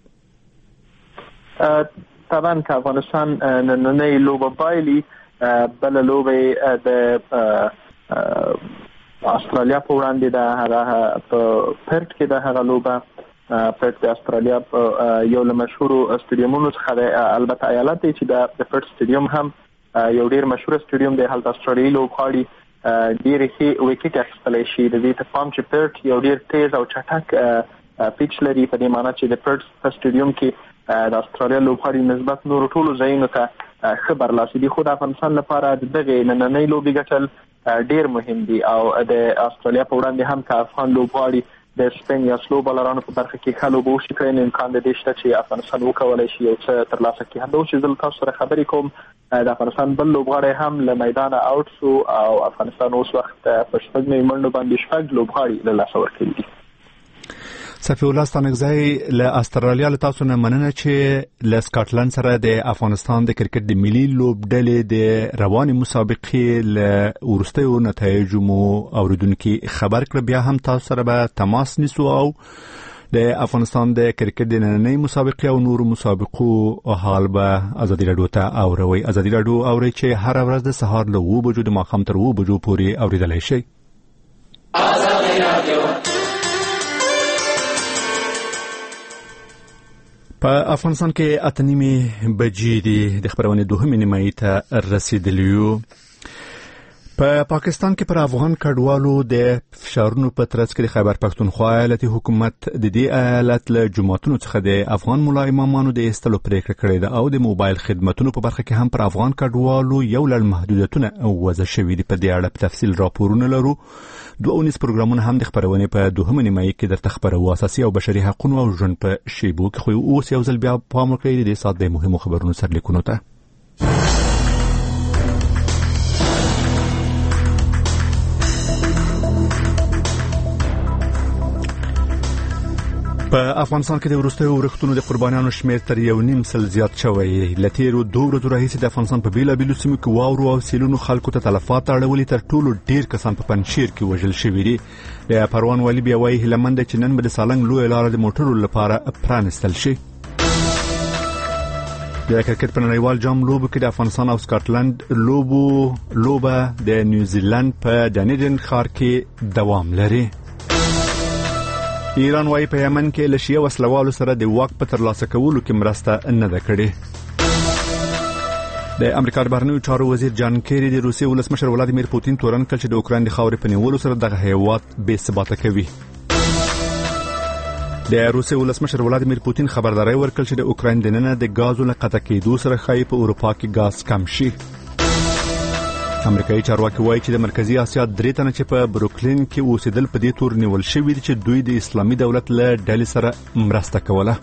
طبعا که افغانستان نننۍ لوبه بایلي، بل لوبه د استرالیا په وړاندې ده، هغه په پرت کې ده. هغه لوبه پرت د استرالیا په یو له مشهورو سټیډیومونو څخه ده. البته ایالت دی چې د پرت سټیډیوم هم یو ډیر مشهور سټیډیوم دی. هلته استرالیایي لوبغاړي ډېرې ښې وکټې اخیستلی شي. د دې ته پام چې پرت یو ډیر تیز او چټک پیچ لري، په دې معنی چې د پرت په سټیډیوم کې د استرالیا لوبغاړي نسبت نورو ټولو ځایونو ته ښه برلاسي دي. خو د افغانستان لپاره دغه نننۍ لوبې ګټل ډیر مهم دي او د استرالیا په وړاندې هم که افغان لوبغاړي د سپین یا سلو بالرانو په برخه کې ښه لوبه وشي کړی، نو امکان د دې شته چې افغانستان وکولای شي یو څه ترلاسه کړي. همدا چې زه تاسو سره خبرې کوم د افغانستان بل لوبغاړی هم له میدانه آوټ شو او افغانستان اوس وخت په شپږ منډو باندې شپږ لوبغاړي له لاسه ورکړي دي. صفی الله ستانکزی له استرالیا له تاسو نه مننه چې له سکاټلند سره د افغانستان د کرکټ د ملي لوبډلې د رواني مسابقې له ورستیو نتایجو مو اوریدونکو خبر کړ. بیا هم تاسو سره به تماس نیسو او د افغانستان د کرکټ د نننۍ مسابقې او نورو مسابقو حال به ازادي رادیو ته اوروي. ازادي رادیو اوري چې هر ورځ د سهار له 2 بجو د ماښام تر 2 بجو پورې اوریدلای شئ. ازادي رادیو په افغانستان کې 8:30 بجې دي د خبرونه دوهمې نیمایي ته رسیدلیو. په پاکستان کې پر افغان کډوالو د فشارونو په ترڅ کې د خیبر پښتونخوا ایالتي حکومت د دې ایالت له جماعتونو څخه د افغان ملا امامانو د ایستلو پریکړه کړې ده او د موبایل خدماتونو په برخه کې هم پر افغان کډوالو یو لړ محدودیتونه وضع شوي دي. په دې اړه په تفصیل راپورونه لرو. 2 پروګرامونه هم د خبرونه په دوهمه نیمایي کې درته خبرو اساسي او بشري حقوقو او ژوند په شیبو کې. خو اوس یو ځل بیا پام وکړئ د سات د مهمو خبرونو سرلیکونو ته. په افغانستان کې د وروستیو ورښتونو د قربانیانو شمېر تر 1.5 زیات شوی. لتیرو 2 ورځې راهیسې د افغانستان په بیلابیلو سیمو کې واورو او سیلونو خلکو ته تلفات اړولي. تر ټولو ډیر کسان په پنجشیر کې وژل شوي دي. د پروان والي بیا وايي هیلمند چې نن به د سالنګ لوی لار د موټرو لپاره پرانستل شي. د کرکټ په نړیوال جام لوبو کې د افغانستان او سکاټلند لوبه د نیوزیلند په ډنیډن ښار کې دوام لري. ایران وايي په یمن کې له شیعه وسلوالو سره د واک په ترلاسه کولو کې مرسته نه ده کړې. د امریکا د بهرنیو چارو وزیر جان کیری د روسیې ولسمشر ولادیمیر پوتین تورن کړ چې د اوکراین د خاورې په نیولو سره دغه هیواد بې ثباته کوي. د روسیې ولسمشر ولادیمیر پوتین خبرداري ورکړه چې د اوکراین د نن د غازو له قطع کېدو سره خای په اروپا کې غاز کم شي. امریکایي چارواکي وایي چې د مرکزی اسیا 3 تنه چې په بروکلین کې اوسېدل په دې تور نیول شوي دي چې دوی د اسلامي دولت له ډلې سره مرسته کوله.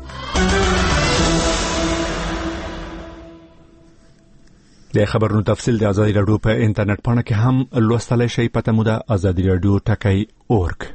د خبرونو تفصیل د ازادي رادیو په انټرنیټ پاڼه کې هم لوستلای شئ. پته مو ده azadiradio.org.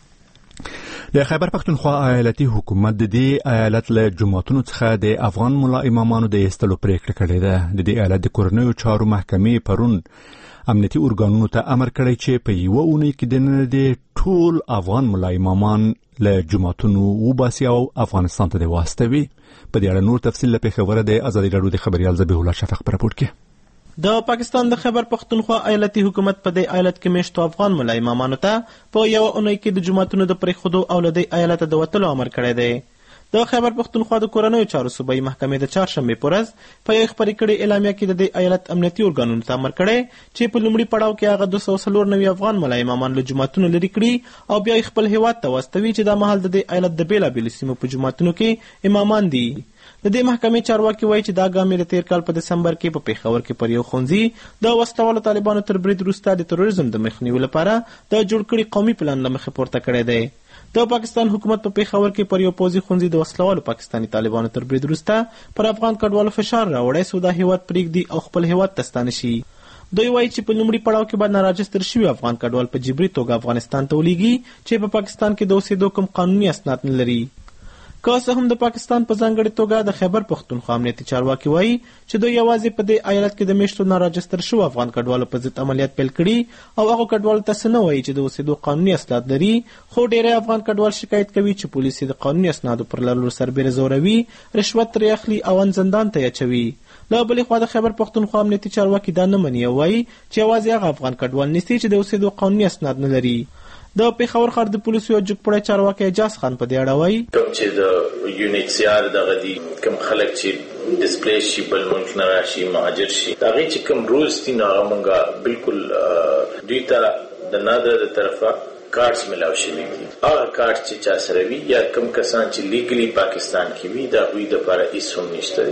د خیبر پښتونخوا ایالتي حکومت د دې ایالت له جماعتونو څخه د افغان ملا امامانو د ایستلو پریکړه کړې ده. د دې ایالت د کورنیو چارو محکمې پرون امنیتي ارګانونو ته امر کړی چې په یو اونۍ کې د ټول افغان ملا امامان له جماعتونو وباسي او افغانستان ته د واستوي. په دې اړه نور تفصیل له پیښور د ازادي رادیو د خبريال ذبیح الله شفق پر راپور کې. د پاکستان د خیبر پښتونخوا ایالتي حکومت په دې ایالت کې میشتو افغان ملا امامانو ته په یو اونۍ کې د جماعتونو د پریښودو او له دې ایالت د وتلو امر کړی دی. د خیبر پښتونخوا د کورنیو چارو صوبایي محکمې د چهارشنبې په ورځ په یو خبري کړي اعلامیه کې د دې ایالت امنیتي ارګانونو ته امر کړی چې په لومړي پړاو کې هغه 294 افغان ملا امامان له جماعتونو لري کړي او بیا خپل هیواد ته واستوي چې د مهال د دې ایالت د بیلابیلو سیمو په جماعتونو کې امامان دي. د دې محکمې چارواکي وایي چې دا ګام د تیر کال په دسمبر کې په پیښور کې پر یو ښوونځي د وسلوالو طالبانو تر برید وروسته د تروریزم د مخنیوي لپاره د جوړ کړي قومي پلان له مخې پورته کړی دی. د پاکستان حکومت په پیښور کې پر یو پوځي ښوونځي د وسلوالو پاکستاني طالبانو تر برید وروسته پر افغان کډوالو فشار راوړی سو د هیواد پرېږدي او خپل هیواد ته ستانه شي. دوی وایي چې په لومړي پړاو کې باید ناراجستر شوي افغان کډوال په جبري توګه افغانستان ته ولېږي چې په پاکستان کې د اوسېدو کوم قانوني اسناد نه لري. که څه هم د پاکستان په ځانګړې توګه د خیبر پښتونخوا امنیتي چارواکي وایي چې دوی یوازې په دې ایالت کې د میشتو ناراجستر شوو افغان کډوالو په ضد عملیات پیل کړي او هغو کډوالو ته څه نه وایي چې د اوسېدو قانوني اسناد لري. خو ډېری افغان کډوال شکایت کوي چې پولیس د قانوني اسنادو پر لرلو سربېره زوروي، رشوت ترې اخلي او ان زندان ته یې اچوي. له بلې خوا د خیبر پښتونخوا امنیتي چارواکي دا نه مني او وایي چې یوازې هغه افغان کډوال نیسي چې د اوسېدو قانوني اسناد نه لري. د پیښور ښار د پولیسو یو جګپړی چارواکی اجاز خان په دې اړه وایي کوم چې د یونیسیار دغه دي کوم خلک چې ډسپلیس شي بل ملک نه راشي مهاجر شي دا غي چې کوم رولز دي نو موږ بالکل دوی ته د نادر طرفه کارت ملاو شوی وي. هغه کارت چې چا سره وي یا کوم کسان چې لیګلی پاکستان کې وي دا وی د لپاره هیڅ هم نشته.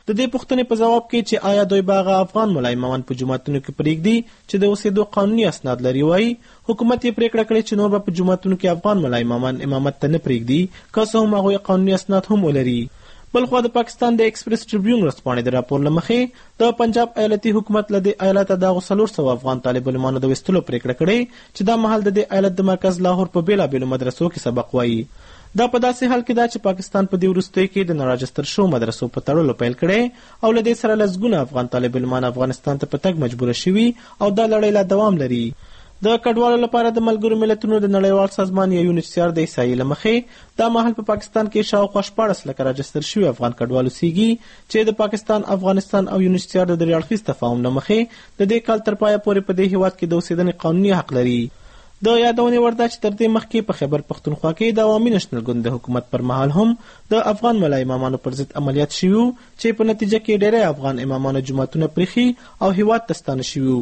د دې پوښتنې په جواب کې چې آیا دوی به هغه افغان ملا امامان په جوماتونو کې پرېږدي چې د اوسېدو قانوني اسناد لري وایي حکومت یې پرېکړه کړې چې نور به په جوماتونو کې افغان ملا امامان امامت ته نه پرېږدي که څه هم هغوی قانوني اسناد هم ولري. بلخوا د پاکستان د ایکسپریس ټریبیون ورځپاڼې د راپور له مخې د پنجاب ایالتي حکومت له دې ایالته دغو 400 افغان طالب علمانو د ویستلو پرېکړه کړې چې دا مهال د دې ایالت د مرکز لاهور په بېلابېلو مدرسو کې سبق وایي. دا په داسې حال کې ده چې پاکستان په دې وروستیو کې د ناراجستر شو مدرسو په تړلو پیل کړی او له دې سره لسګونه افغان طالب علمان افغانستان ته په تګ مجبوره شوي او دا لړۍ لا دوام لري. د کډوالو لپاره د ملګرو ملتونو د نړیوال سازمان یا UNHCR د احصایې له مخې دا مهال په پاکستان کې شاوخوا 14 لکه راجستر شوي افغان کډوال اوسېږي چې د پاکستان، افغانستان او UNHCR د درې اړخیز تفاهم له مخې د دې کال تر پایه پورې په دې هیواد کې د اوسېدنې قانوني حق لري. د یادونې وړ ده چې تر دې مخکې په خیبر پښتونخوا کې د عوامي نېشنل ګوند د حکومت پر مهال هم د افغان ملا امامانو پر ضد عملیات شوي چې په نتیجه کې ډېری افغان امامانو جوماتونه پریښي او هیواد ته ستانه شوي.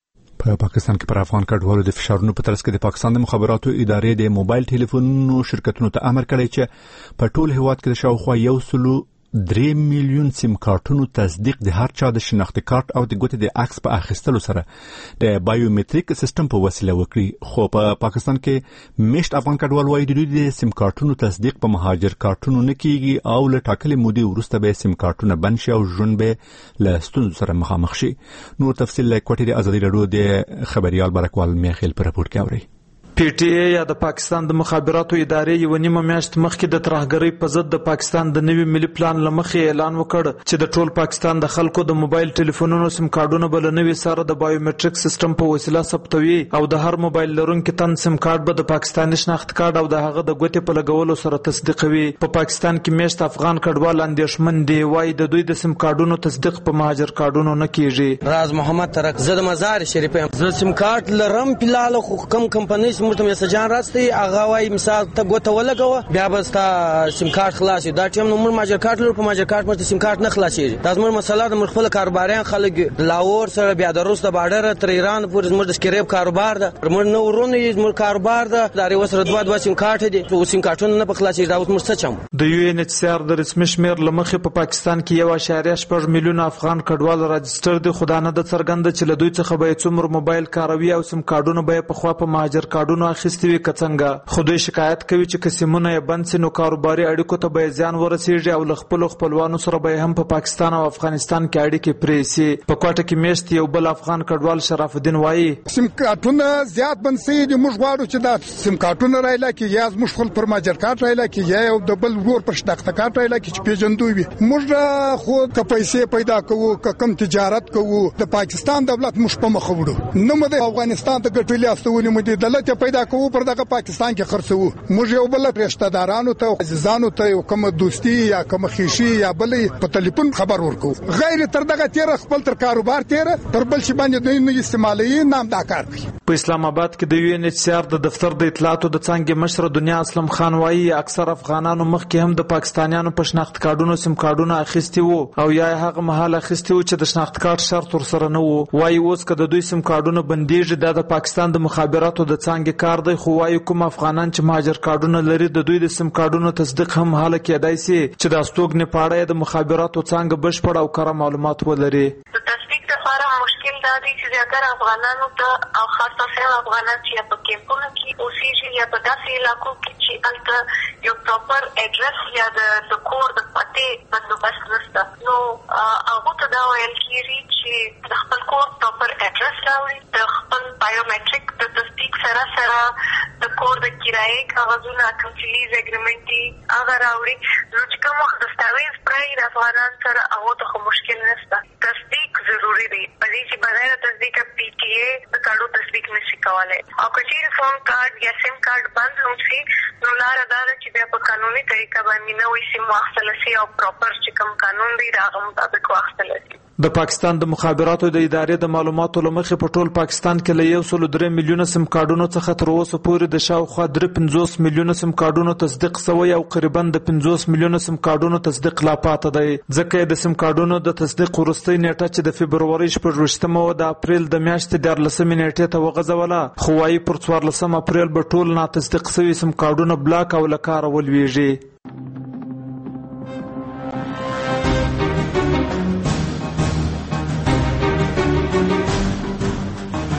په پاکستان کې پر افغان کډوالو د فشارونو په ترڅ کې د پاکستان د مخابراتو ادارې د موبایل ټلیفونونو شرکتونو ته امر کړی چې په ټول هیواد کې د شاوخوا 1.3 میلیون سیم کارتونو تصدیق د هر چا د شناختی کارت او د ګوتې د عکس په اخیستلو سره د بایومټریک سیستم په وسیله وکړي. خو په پاکستان کې مشت افغان کډوال وایي د دوی د سیم کارتونو تصدیق په مهاجر کارتونو نه کیږي او له ټاکلې مودې وروسته به سیم کارتونه بند شي او ژوند به له ستونزو سره مخامخ شي. نور تفصیل له کوټې د ازادي راډیو د خبريال برکوال میخیل په راپور کې اوري. PTA یا د پاکستان د مخابراتو ادارې یو نیمه میاشت مخکې د ترهګرۍ په ضد د پاکستان د نوي ملي پلان لمخې اعلان وکړ چې د ټول پاکستان د خلکو د موبایل ټلیفونونو سیم کارډونه بل نوي سره د بایومټریک سیستم په وسیله ثبتوي او د هر موبایل لرونکي تن سیم کارت به د پاکستاني شناخت کارت او د هغه د ګوتې په لګولو سره تصدیقوي. په پاکستان کې میشت افغان کډوال اندېښمن دي، وایي د دوی د سیم کارډونو تصدیق په مهاجر کارډونو نه کیږي. راز محمد ترک زه د مزار شریف زه سیم کارت لرم پلاله خو کم کمپنۍ سمته مسجان راستي هغه وای مثال ته ګوته ولګوه بیا به ستا سیم کارت خلاص دا ټیم نو مر ماجر کارت لر په ماجر کارت مرته سیم کارت نه خلاصيږي. دا زموږ مسله د خپل کاروباریان خلک لاور سره بیا د روس د بارډر تر ایران پورې زموږ د سکریب کاروبار ده زموږ نو ورونه زموږ کاروبار ده دا ری وسره دوه سیم کارت دي او سیم کارتونه نه په خلاصيږي. دا اوس مرسته چم د UNHCR د رسمي شمیر لمخې په پاکستان کې 1.8 میلیون افغان کډوال راجستر دي. خدانه د څرګند چې له دوی څخه به څومره موبایل کاروي او سیم کارتونه به په خوا په مهاجر کارتونو اخیستي وي کڅنګ. خو دوی شکایت کوي چې قسمونه یې بند سي نو کاروباري اړیکو ته به زیان ورسیږي او له خپلوانو سره به هم په پاکستان او افغانستان کې اړیکې پرې سي. په کوټه کې میشت یو بل افغان کډوال شرف الدین وایي سیم کارتونه زیات بند سي دي. موږ غواړو چې دا سیم کارتونه راځي کې یا موږ خپل پر ماجر کارت راځي کې یا یو د بل ور پر شناخت کارت راځي چې پیژندوي وي. موږ خو که پیسې پیدا کوو که کم تجارت کوو د پاکستان دولت موږ په مخ وړو نو د افغانستان ته ګټلې استولې مو دي دولت پیدا کوو پر دغه پاکستان کې خرڅو. موږ یو بل رشتہ دارانو ته عزیزانو ته کوم دوستي یا کوم خیشي یا بلې په ټلیفون خبر ورکو غیر تر دغه تیر خپل تر کاروبار تیر تر بل شي باندې نه استعمالي نام دا کار کوي. په اسلام آباد کې د UNHCR د دفتر د اطلاعاتو د څنګه مشر دنیا اسلم خان وایي اکثر افغانانو مخکې هم د پاکستانیانو په شناخت کارتونو سیم کارتونه اخیستي وو او یا هغه مهال اخیستي وو چې د شناخت کارت شرط ورسره نه وو. وایي اوس که د دوی سیم کارتونه بنديږي د پاکستان د مخابراتو د څنګه کار دی. خو وایي کوم افغانان چې مهاجر کارتونه لري د دوی د سیم کارتونو تصدیق هم حاله کېدای شي چې د استوګنې پاړه د مخابراتو څنګه بشپړ او کره معلومات ولري. تصدیق لپاره مشکل دا دی چې زیاتره افغانانو ته او خاصه افغانان چې په کیمپونو کې اوسېږي یا په داسې علاقو کې چې هلته یو پراپر اډرس یا د کور د پتې بندوبست نشته نو هغو ته دا ویل کېږي چې د خپل کور پراپر اډرس راوړي د خپل بایومټریک د تصدیق سره سره د کور د کرایې کاغذونه کوم چې لیز اګریمنټ دي هغه راوړي نو چې کوم وخت دستاویز پرایي د افغانان سره هغو ته خو مشکل نشته. تصدیق ضروري دی په دې چې بغیر تصدیقه PTA د کارډو تصدیق نشي کولی او که چیرې فون کارت یا سیم کارت بند هم شي نو لاره دا ده چې بیا په قانوني طریقه باندې نوی سیم واخیستلی شي او پراپر چې کوم قانون دی د هغه مطابق واخیستلی شي. د پاکستان د مخابراتو د ادارې د معلوماتو لمخې په ټول پاکستان کې له 1.3 میلیونه سیم کارتونو څخه تر اوسه پورې د شاوخوا 50 میلیونه سیم کارتونو تصدیق شوی او قریبا د 50 میلیونه سیم کارتونو تصدیق لا پاتې دی. ځکه د سیم کارتونو د تصدیق وروستۍ نیټه چې د فبروري 28مه او د اپریل د میاشتې 14 نیټې ته وغځوله خو وايي پر 14 اپریل به ټول نا تصدیق شوي سیم کارتونه بلاک او له کاره ولویږي.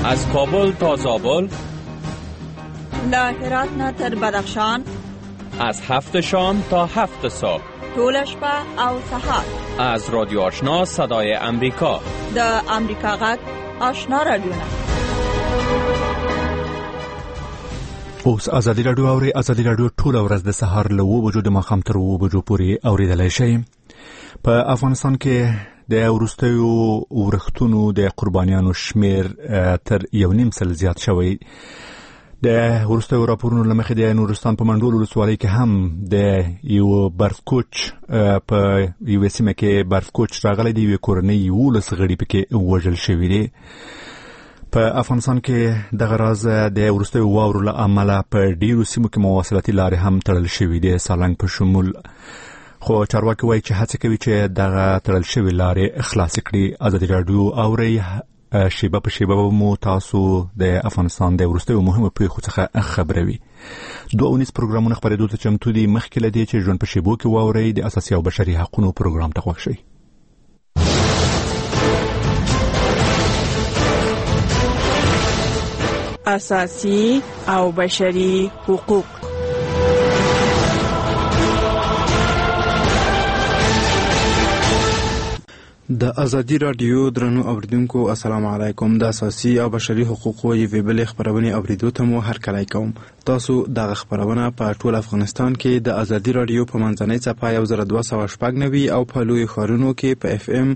از کابل تا زابل، له هرات نه تر بدخشان، از 7 شام تا 7 صبح، ټول شپه او سهار. از رادیو آشنا صدای امریکا، د امریکا غږ آشنا رادیو. اوس ازادي رادیو اوري. ازادي رادیو ټول ورځ د سهار له 9 بجو د ماښام تر 9 بجو پورې اوریدلای شئ. په افغانستان کې د وروستیو ورښتونو د قربانیانو شمیر تر 1.5 زیات شوی. د وروستیو راپورونو له مخې د نورستان په منډول ولسوالۍ کې هم د یو برفکوچ په یوې سیمه کې برفکوچ راغلی د یوې کورنۍ 11 غړي پکې وژل شوي دي. په افغانستان کې دغه راز د وروستیو واورو له امله په ډیرو سیمو کې مواصلاتي لارې هم تړل شوي دي، سالنګ په شمول. خو چارواکي وایي چې هڅه کوي چې دغه تړل شوي لارې خلاص کړي. ازادي راډیو اوري شیبه په شیبه مو تاسو د افغانستان د وروستیو مهمو پیښو څخه خبروي. 2 پروګرامونه خپرېدو ته چمتو دي. مخکې له دې چې ژوند په شیبو کې واورئ، د اساسي او بشري حقوقو پروګرام ته خوښ شئ. اساسي او بشري حقوق. د ازادي رادیو درنو اوریدونکو السلام علیکم. د اساسي او بشري حقوقو یوې بلې خبرونه اوریدو ته مو هرکلی کوم. تاسو دغه خبرونه په ټول افغانستان کې د ازادي رادیو په منځنۍ څپه 1290 او په لوی ښارونو کې په FM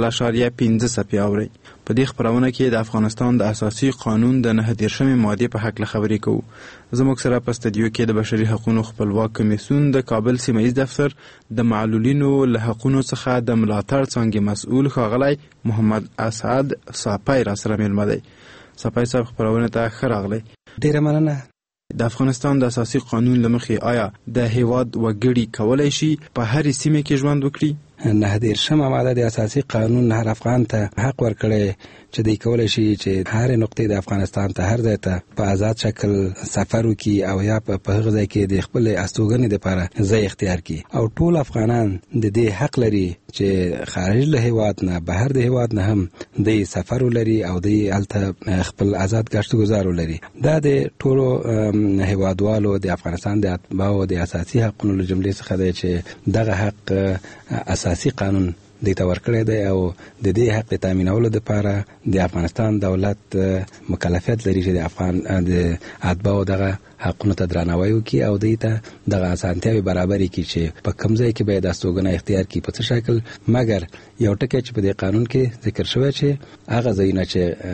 0.5 اورئ. په دې خبرونه کې د افغانستان د اساسي قانون د 19 ماده په حق خبرې کوو. زموږ سره په استودیو کې د بشري حقوقو خپلواک کمیسیون د کابل سیمه دفتر د معلولینو له حقوقو څخه د ملاتړ څنګه مسؤل ښاغلی محمد اسعد صاپای را سره ملمه دی. صاپای صاحب خبرونه ته ښه راغلی. ډیره مننه. د افغانستان د اساسي قانون لمخې آیا د هیواد وګړي کولای شي په هر سیمه کې ژوند وکړي؟ 19 ماده د اساسي قانون هر افغان ته حق ورکړي چې دوی کولای شي چې هر نقطې د افغانستان ته هر ځای ته په آزاد شکل سفر وکړي او یا په هغه ځای کې د خپل استوګنې لپاره ځای اختیار کړي. او ټول افغانان د دې حق لري چې خارج له هیواد نه بهر د هیواد نه هم د سفر ولري او د الته خپل آزاد گشت گذار ولري. دا د ټولو هیوادوالو د افغانستان د اتباعو د اساسي حقوقو له جملې څخه دی چې دغه حق اساسي قانون د تور کړی دی او د دې حق د تامینولو لپاره د افغانستان دولت مکلفیت لري چې د افغان د اتباعو دغه حقونو ته درناوی وکړي او دوی ته دغه اسانتیاوې برابرې کړي چې په کوم ځای کې باید استوګنه اختیار کړي په څه شکل. مګر یو ټکی چې په دې قانون کې ذکر شوی چې هغه ځایونه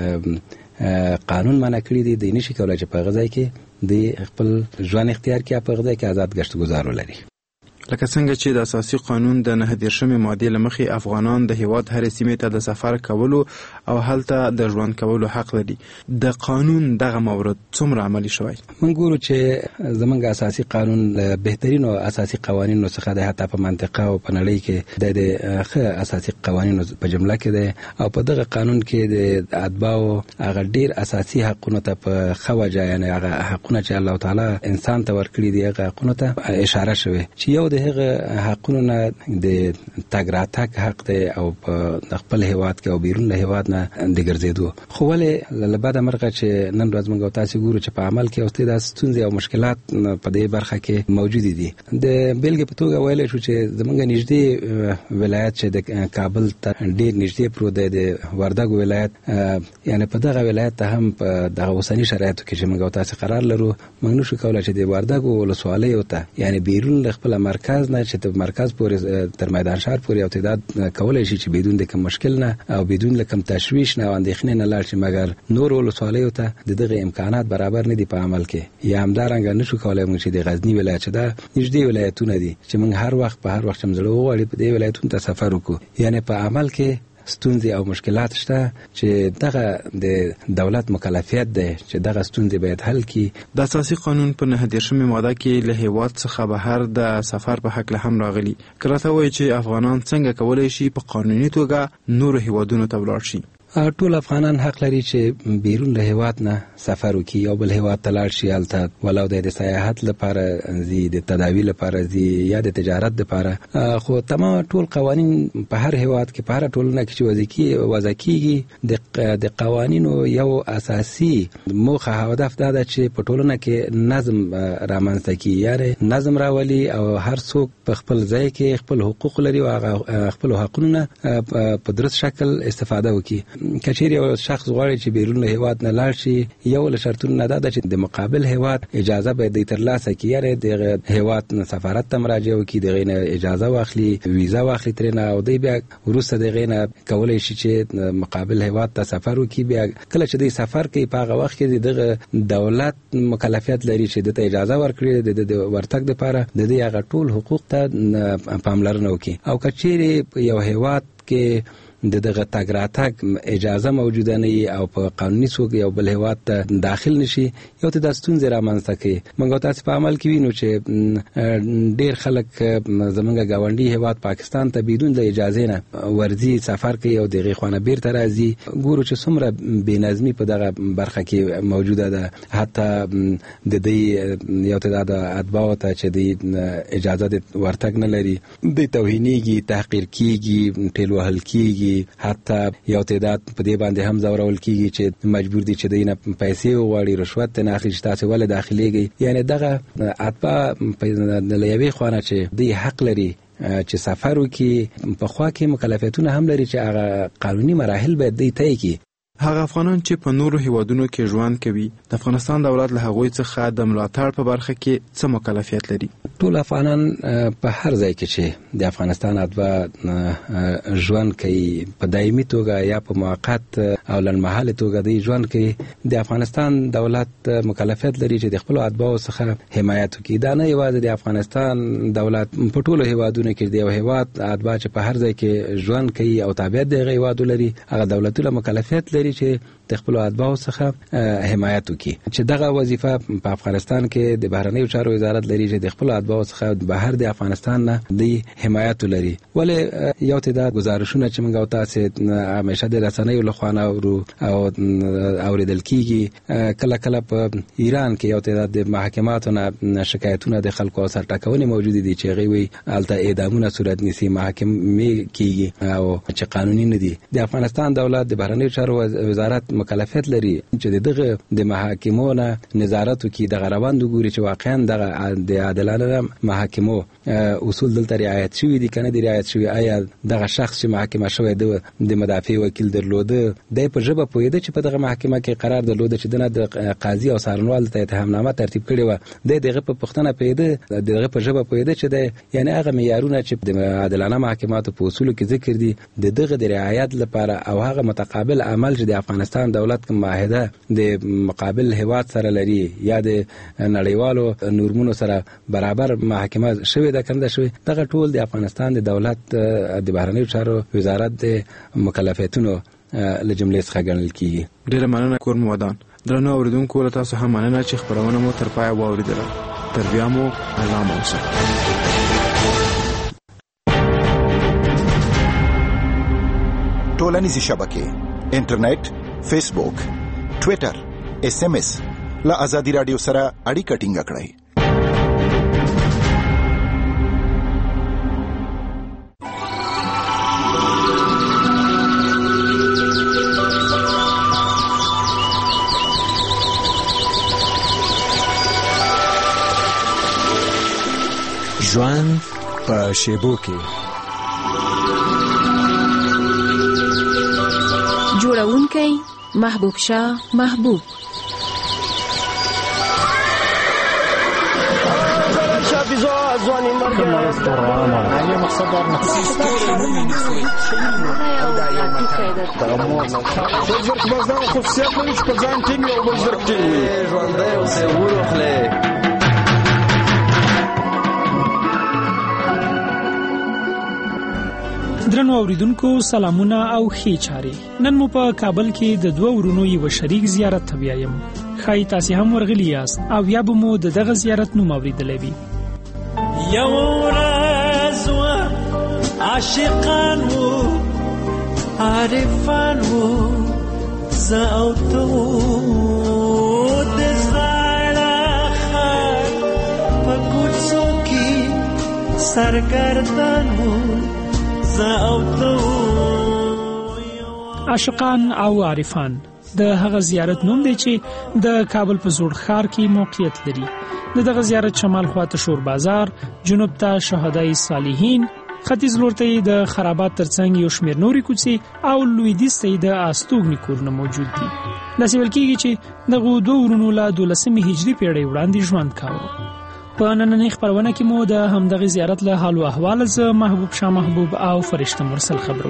چې قانون منع کړی دی د نشي کولای چې په هغه ځای کې د خپل ژوند اختیار کړي، په هغه ځای کې آزاد گشت گذار ولري. لکه څنګه چې د اساسي قانون د 19 ماده لمخې افغانان د هیواد هر سیمه ته د سفر کولو او هلته د ژوند کولو حق لري. د قانون دغه مورد څومره عملی شوی؟ موږ ګورو چې زمونږ اساسي قانون له بهترینو اساسي قوانینو څخه د حتی په منطقه او په نړۍ کې د ښه اساسي قوانینو په جمله کې دی او په دغه قانون کې د اتباعو هغه ډیر اساسي حقوقو ته په خوجه یعنی هغه حقونه چې الله تعالی انسان ته ورکړي دي هغه حقوقو ته اشاره شوی چې یو د هغه حقونو نه د تګ راتګ حق دی او په خپل هیواد کې او بیرون له هیواد نه د ګرځېدو. خو ولې له بعد مرغه چې نن ورځ موږ تاسو ګورو چې په عمل کې اوسته د ستونزې او مشکلات په دې برخه کې موجود دي. د بیلګې په توګه ویل شو چې زمونږ نږدې ولایت چې د کابل ته ډیر نږدې پروت دی د وردګ ولایت، یعنی په دغه ولایت ته هم په دغه اوسنی شرایطو کې چې موږ تاسو قرار لرو موږ نشو کولای چې د وردګ ولسوالۍ ته یعنی بیرون له خپل مرکز نه چې د مرکز پورې تر میدان شهر پورې او تعداد کولای شي چې بدون د کوم مشکل نه او بدون له کوم تشویش نه او اندېښنې نه لاړ شي. مګر نور ولسوالیو ته دغه امکانات برابر نه دي په عمل کې. یا همدارنګه نشو کولای موږ چې د غزنی ولایت چې دا نږدې ولایتونه دي چې موږ هر وخت چې موږ وغواړو په دې ولایتونو ته سفر وکړو. یعنی په عمل کې ستونزې او مشکلات شته چې دغه د دولت مکلفیت ده چې دغه ستونزې باید حل کړي. د اساسي قانون په 19 ماده کې له هیواد څخه بهر د سفر په حق له هم راغلي. کراته وایي چې افغانان څنګه کولای شي په قانوني توګه نور هیوادونو ته ولاړ شي. ټول افغانان حق لري چې بیرون له هیواد نه سفر وکړي او بل هیواد ته لاړ شي، هلته ولو د سیاحت لپاره ځي، د تداوی لپاره ځي یا د تجارت لپاره. خو تمام ټول قوانین په هر هیواد کې په هر ټولنه کې چې وضع کیږي د قوانینو یو اساسي موخه او هدف دا ده چې په ټولنه کې نظم رامنځته کیږي، یعنی نظم راولي او هر څوک په خپل ځای کې خپل حقوق لري او خپل حقوقونه په درست شکل استفاده وکړي. کچېرې یو شخص غواړي چې بیرون له هیواد نه لاړ شي، یو له شرطونو نه دا ده چې د مقابل هیواد اجازه باید دی ترلاسه کړي، یعنی د هیواد سفارت ته مراجعه وکړي، دغه نه اجازه واخلي، ویزا واخلي ترېنه، او دی بیا وروسته دغه نه کولی شي چې مقابل هیواد ته سفر وکړي. بیا کله چې دی سفر کوي په هغه وخت کې دغه دولت مکلفیت لري چې دته اجازه ورکړي د ورتګ لپاره، د دې هغه ټول حقوق ته پاملرنه وکړي. او کچېرې یو هیواد کې دغه تګ راتګ اجازه موجوده نه او په قانوني توګه یو بل هیواد ته داخل نشي، یو ته د ستونزې رامنځته کوي. موږ تاسو په عمل کې وینو چې ډېر خلک زمونږ ګاونډي هیواد پاکستان ته بدون د اجازه نه ورځي، سفر کوي او دغه خوانه بیرته راځي. ګورو چې څومره بېنظمي په دغه برخه کې موجوده ده. حتی د دې یو تعداد اتباعو ته چې د اجازه د ورتګ نه لري، د توهینیږي، تحقیر کیږي، ټیل وهل کیږي، حتی یو تعداد په دې باندې هم زورول کیږي چې مجبور دي چې دینه پیسې وغواړي، رشوت نه اخلي چې تاسو ولې داخليږي. یعنی دغه اتباع د لوی خوانه چې دی حق لري چې سفر وکړي، په خوا کې مکلفیتونه هم لري چې هغه قانوني مراحل باید دی طی کړي. هغه افغانان چې په نورو هیوادونو کې ژوند کوي، د افغانستان دولت له هغوی څخه د ملاتړ په برخه کې څه مکلفیت لري؟ ټول افغانان په هر ځای کې چې د افغانستان اتباع ژوند کوي، په دایمي توګه یا په موقت او لنډمهاله توګه دی ژوند کوي، د افغانستان دولت مکلفیت لري چې د خپل اتباعو څخه حمایت وکړي. دا نه یوازې د افغانستان دولت، په ټولو هیوادونو کې د یو هیواد اتباع چې په هر ځای کې ژوند کوي او تابعیت د هیواد لري، هغه دولتونه مکلفیت لري چې د خپل اتباعو څخه حمایت وکړي. چې دغه وظیفه په افغانستان کې د بهرنیو چارو وزارت لري چې د خپل اتباعو څخه بهر د افغانستان نه د حمایت لري. ولې یو تعداد گزارشونه چې موږ او تاسو همیشه د رسنیو لخوا او اوریدل کیږي، کله کله په ایران کې یو تعداد د محاکماتو نه شکایتونه د خلکو سره ټاکونې موجود دي چې غوي الته اعدامونه صورت نیسي، محاکمې کیږي او چې قانوني نه دي. د افغانستان دولت د بهرنیو چارو وزارت مکلفیت لري چې دغه د محاکمو نه نظارت وکړي، دغه روند وګوري چې واقعا د عادلانه محاکمو اصول دلته رعایت شوي دي کنه دي رعایت شوي. آیا دغه شخص چې محاکمه شوی د مدافع وکیل درلوده، د په ژبه پوهیده چې په دغه محاکمه کې قرار درلوده چې دنه د قاضي او څارنوال ته اتهامنامه ترتیب کړي و، دغه په پښتنه پیده دغه په ژبه پوهیده چې د یعنی هغه معیارونه چې د عادلانه محاکماتو په اصولو کې ذکر دي دغه د رعایت لپاره او هغه متقابل عمل چې د افغانستان دولت کوم معاهده د مقابل هیواد سره لري یا د نړیوالو نورمونو سره برابر محاکمه شوی ده کنده شوی، دغه ټول د افغانستان د دولت د بهرنیو چارو وزارت د مکلفیتونو له جملې څخه ګڼل کیږي. ډیره مننه کور مودان. درنو اوریدونکو له تاسو هم مننه چې خبرونه مو تر پای واوریدله. تر بیا مو الله مو اوسه. ټولنیزې شبکې، انټرنیټ، فیسبوک، ټویټر، SMS له آزادي رادیو سره اړیکه ټینګه کړئ. ژوند په شیبو کې جوړونکی محبوب شاه محبوب. درنو اوریدونکو سلامونه او ښې چارې. نن مو په کابل کې د دوه ورونو یو شریک زیارت ته بیایم. خای تاسو هم ورغلی یاست او یا به مو دغه زیارت نوم اوریدلې وي. یو ورځ عاشقان وو عارفان وو زه او ته د زړه خان په کوڅو کې سرګردان وو زه او ته. عاشقان او عارفان د هغه زیارت نوم دی چې د کابل په زوړ ښار کې موقعیت لري. دغه زیارت شمال خواته شور بازار، جنوب ته شهدای صالحین، ختیځ لور ته د خرابات ترڅنګ یو شمېر نورې کوڅې او لویدیځ ته د استوګنې کورونه موجود دي. داسې ویل کېږي چې دغه دوه ورونو له 12مې هجري پیړۍ وړاندې ژوند کاوه. په نننۍ خپرونه کې مو د همدغه زیارت له حال او احوال زه محبوب شاه محبوب او فرشته مرسل خبرو.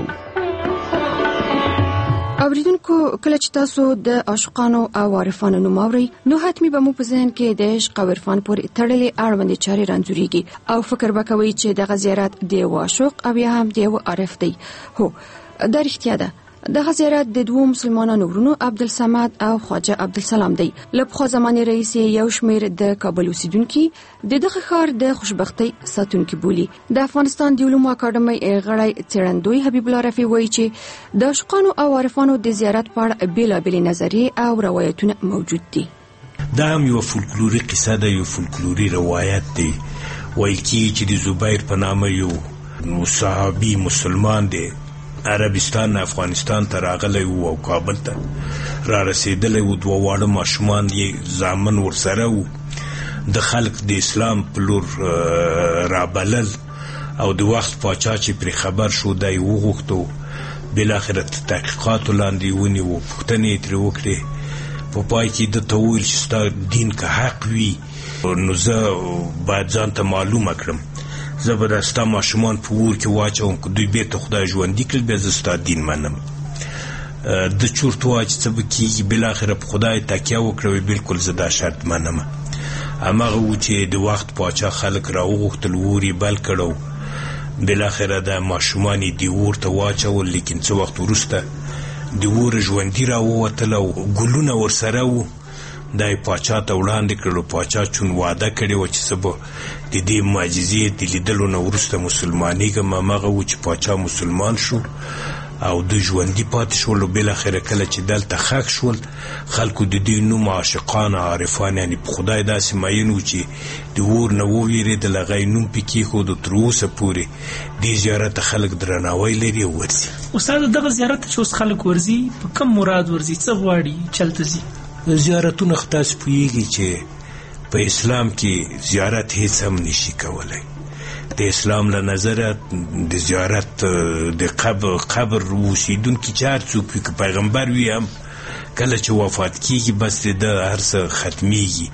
اوریدونکو، کله چې تاسو د عاشقانو او عارفانو نوم اورئ نو حتمي به مو په ذهن کې د عشق او عرفان پورې تړلې اړوندې چارې رانځورېږي او فکر به کوئ چې دغه زیارت د یو عاشق او یا هم د یو عارف دی. هو، دا رښتیا ده. دغه زیارت د دوو مسلمانانو ورونو عبدالصمد او خواجه عبدالسلام دی. له پخوا زمانې راهیسې یو شمېر د کابل اوسیدونکي دغه ښار د خوشبختۍ ساتونکي بولي. د افغانستان د علومو اکاډمۍ غړی څېړندوی حبیب الله رفیع وایي چې د عاشقانو او عارفانو د زیارت په اړه بېلابېلې نظریې او روایتونه موجود دي. دا هم یو فولکلوري قصه ده، یو فولکلوري روایت دی. ویل کېږي چې د زبیر په نامه یو صحابي مسلمان دی عربستان افغانستان ته راغلی و او کابل ته را رسیدلی و. دوه واړه ماشومان یې زامن ورسره و. د خلق د اسلام په لور رابلل او د وخت پاچا چې پرې خبر شو دی وغوښتو بالاخره تحقیقاتو لاندې ونیو، پوښتنې یې ترې وکړې. په پای کې ده ته وویل چې ستا دین که حق وي نو زه باید ځان ته معلومه کړم. زه به د ستا ماشومان په اور کې واچوم، که دوی بیرته خدای ژوندي کړل بیا زه ستا دین منم. د چورت ووایه چې څه به کېږي. بالاخره په خدای تکیه وکړه، بلکل زه دا شرط منم. هماغه و چې د وخت پاچا خلک راوغوښتل، اور یې بل کړو. بالاخره د ماشومان یې د اور ته واچول، لیکن څه وخت وروسته د اور ژوندي راووتل او ګلونه ورسره وو. دا یې پاچا ته وړاندې کړل. پاچا چون وعده کړې وه چې څه به د دې معجزې د لیدلو نه وروسته مسلمانېږم. هماغه و چې پاچا مسلمان شو او دوی ژوندي پاتې شول. بالاخره کله چې دلته ښخ شول خلکو د دوی نوم عاشقان عارفان، یعنې په خدای داسې مین و چې د اور نه وویرېدل، هغه یې نوم پې کېښود. تر اوسه پورې دې زیارت ته خلک درناوی لري او ورځي. استاد، دغه زیارت ته چې اوس خلک ورځي په کوم مراد ورځي؟ څه غواړي چلته ځي؟ زیارتونه خو تاسو پوهېږي چې په اسلام کې زیارت هیڅ هم نشي کولی. د اسلام له نظره د زیارت د قبر اوسیدونکي چې هر څوک وي، که پیغمبر وي هم کله چې وفات کېږي بس د هر څه ختمیږي.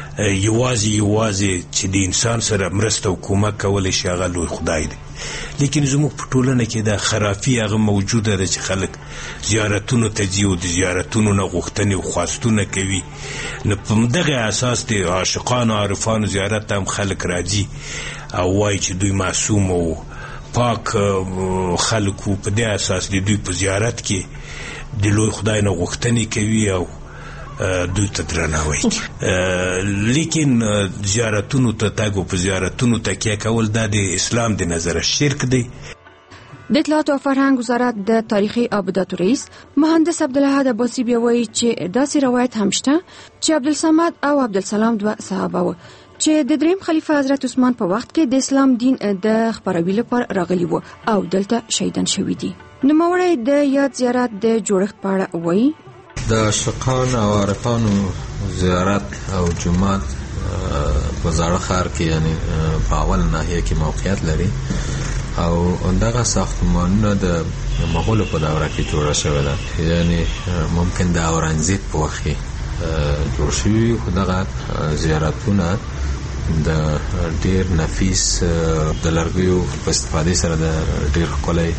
یوازې چې د انسان سره مرسته او کومک کولی شي هغه لوی خدای دی. لیکن زموږ په ټولنه کې دا خرافي هغه موجوده ده چې خلک زیارتونو ته ځي او د زیارتونو نه غوښتنې او خواستونه کوي. نو په دغه اساس د عاشقانو عارفانو زیارت ته هم خلک راځي او وایي چې دوی معصوم او پاک خلکو. په دې اساس د دوی په زیارت کې د لوی خدای نه غوښتنې کوي او دوی ته درناوی کوي. لیکن زیارتونو ته تګ او په زیارتونو تکیه کول دا د اسلام د نظره شرک دی. د اطلاعات او فرهنګ وزارت د تاریخي ابداتو رئیس مهندس عبدالحد عباسی بیا وایي چې داسې روایت هم شته چې عبدالصمد او عبدالسلام دوه صحابه وو چې د دریم خلیفہ حضرت عثمان په وخت کې د اسلام دین د خپروي لپاره راغلي وو او دلته شهیدان شوي دي. نوموړی د یاد زیارت د جوړښت په اړه وایي: د عاشقان او عارفانو زیارت او جومات په زاړه ښار کې یعنی په اول ناحیه کې موقعیت لري او دغه ساختمانونه د مغولو په دوره کې جوړه شوې ده. یعنی ممکن د اورنګزیب په وخت کې جوړ شوي. خو دغه زیارتونه د ډیر نفیس د لرګیو په استفادې سره د ډیر ښکلی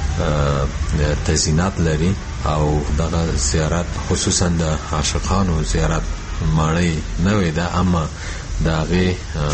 تزیینات لري او دغه زیارت خصوصا د عاشقانو زیارت ماڼۍ نوې ده، اما د هغې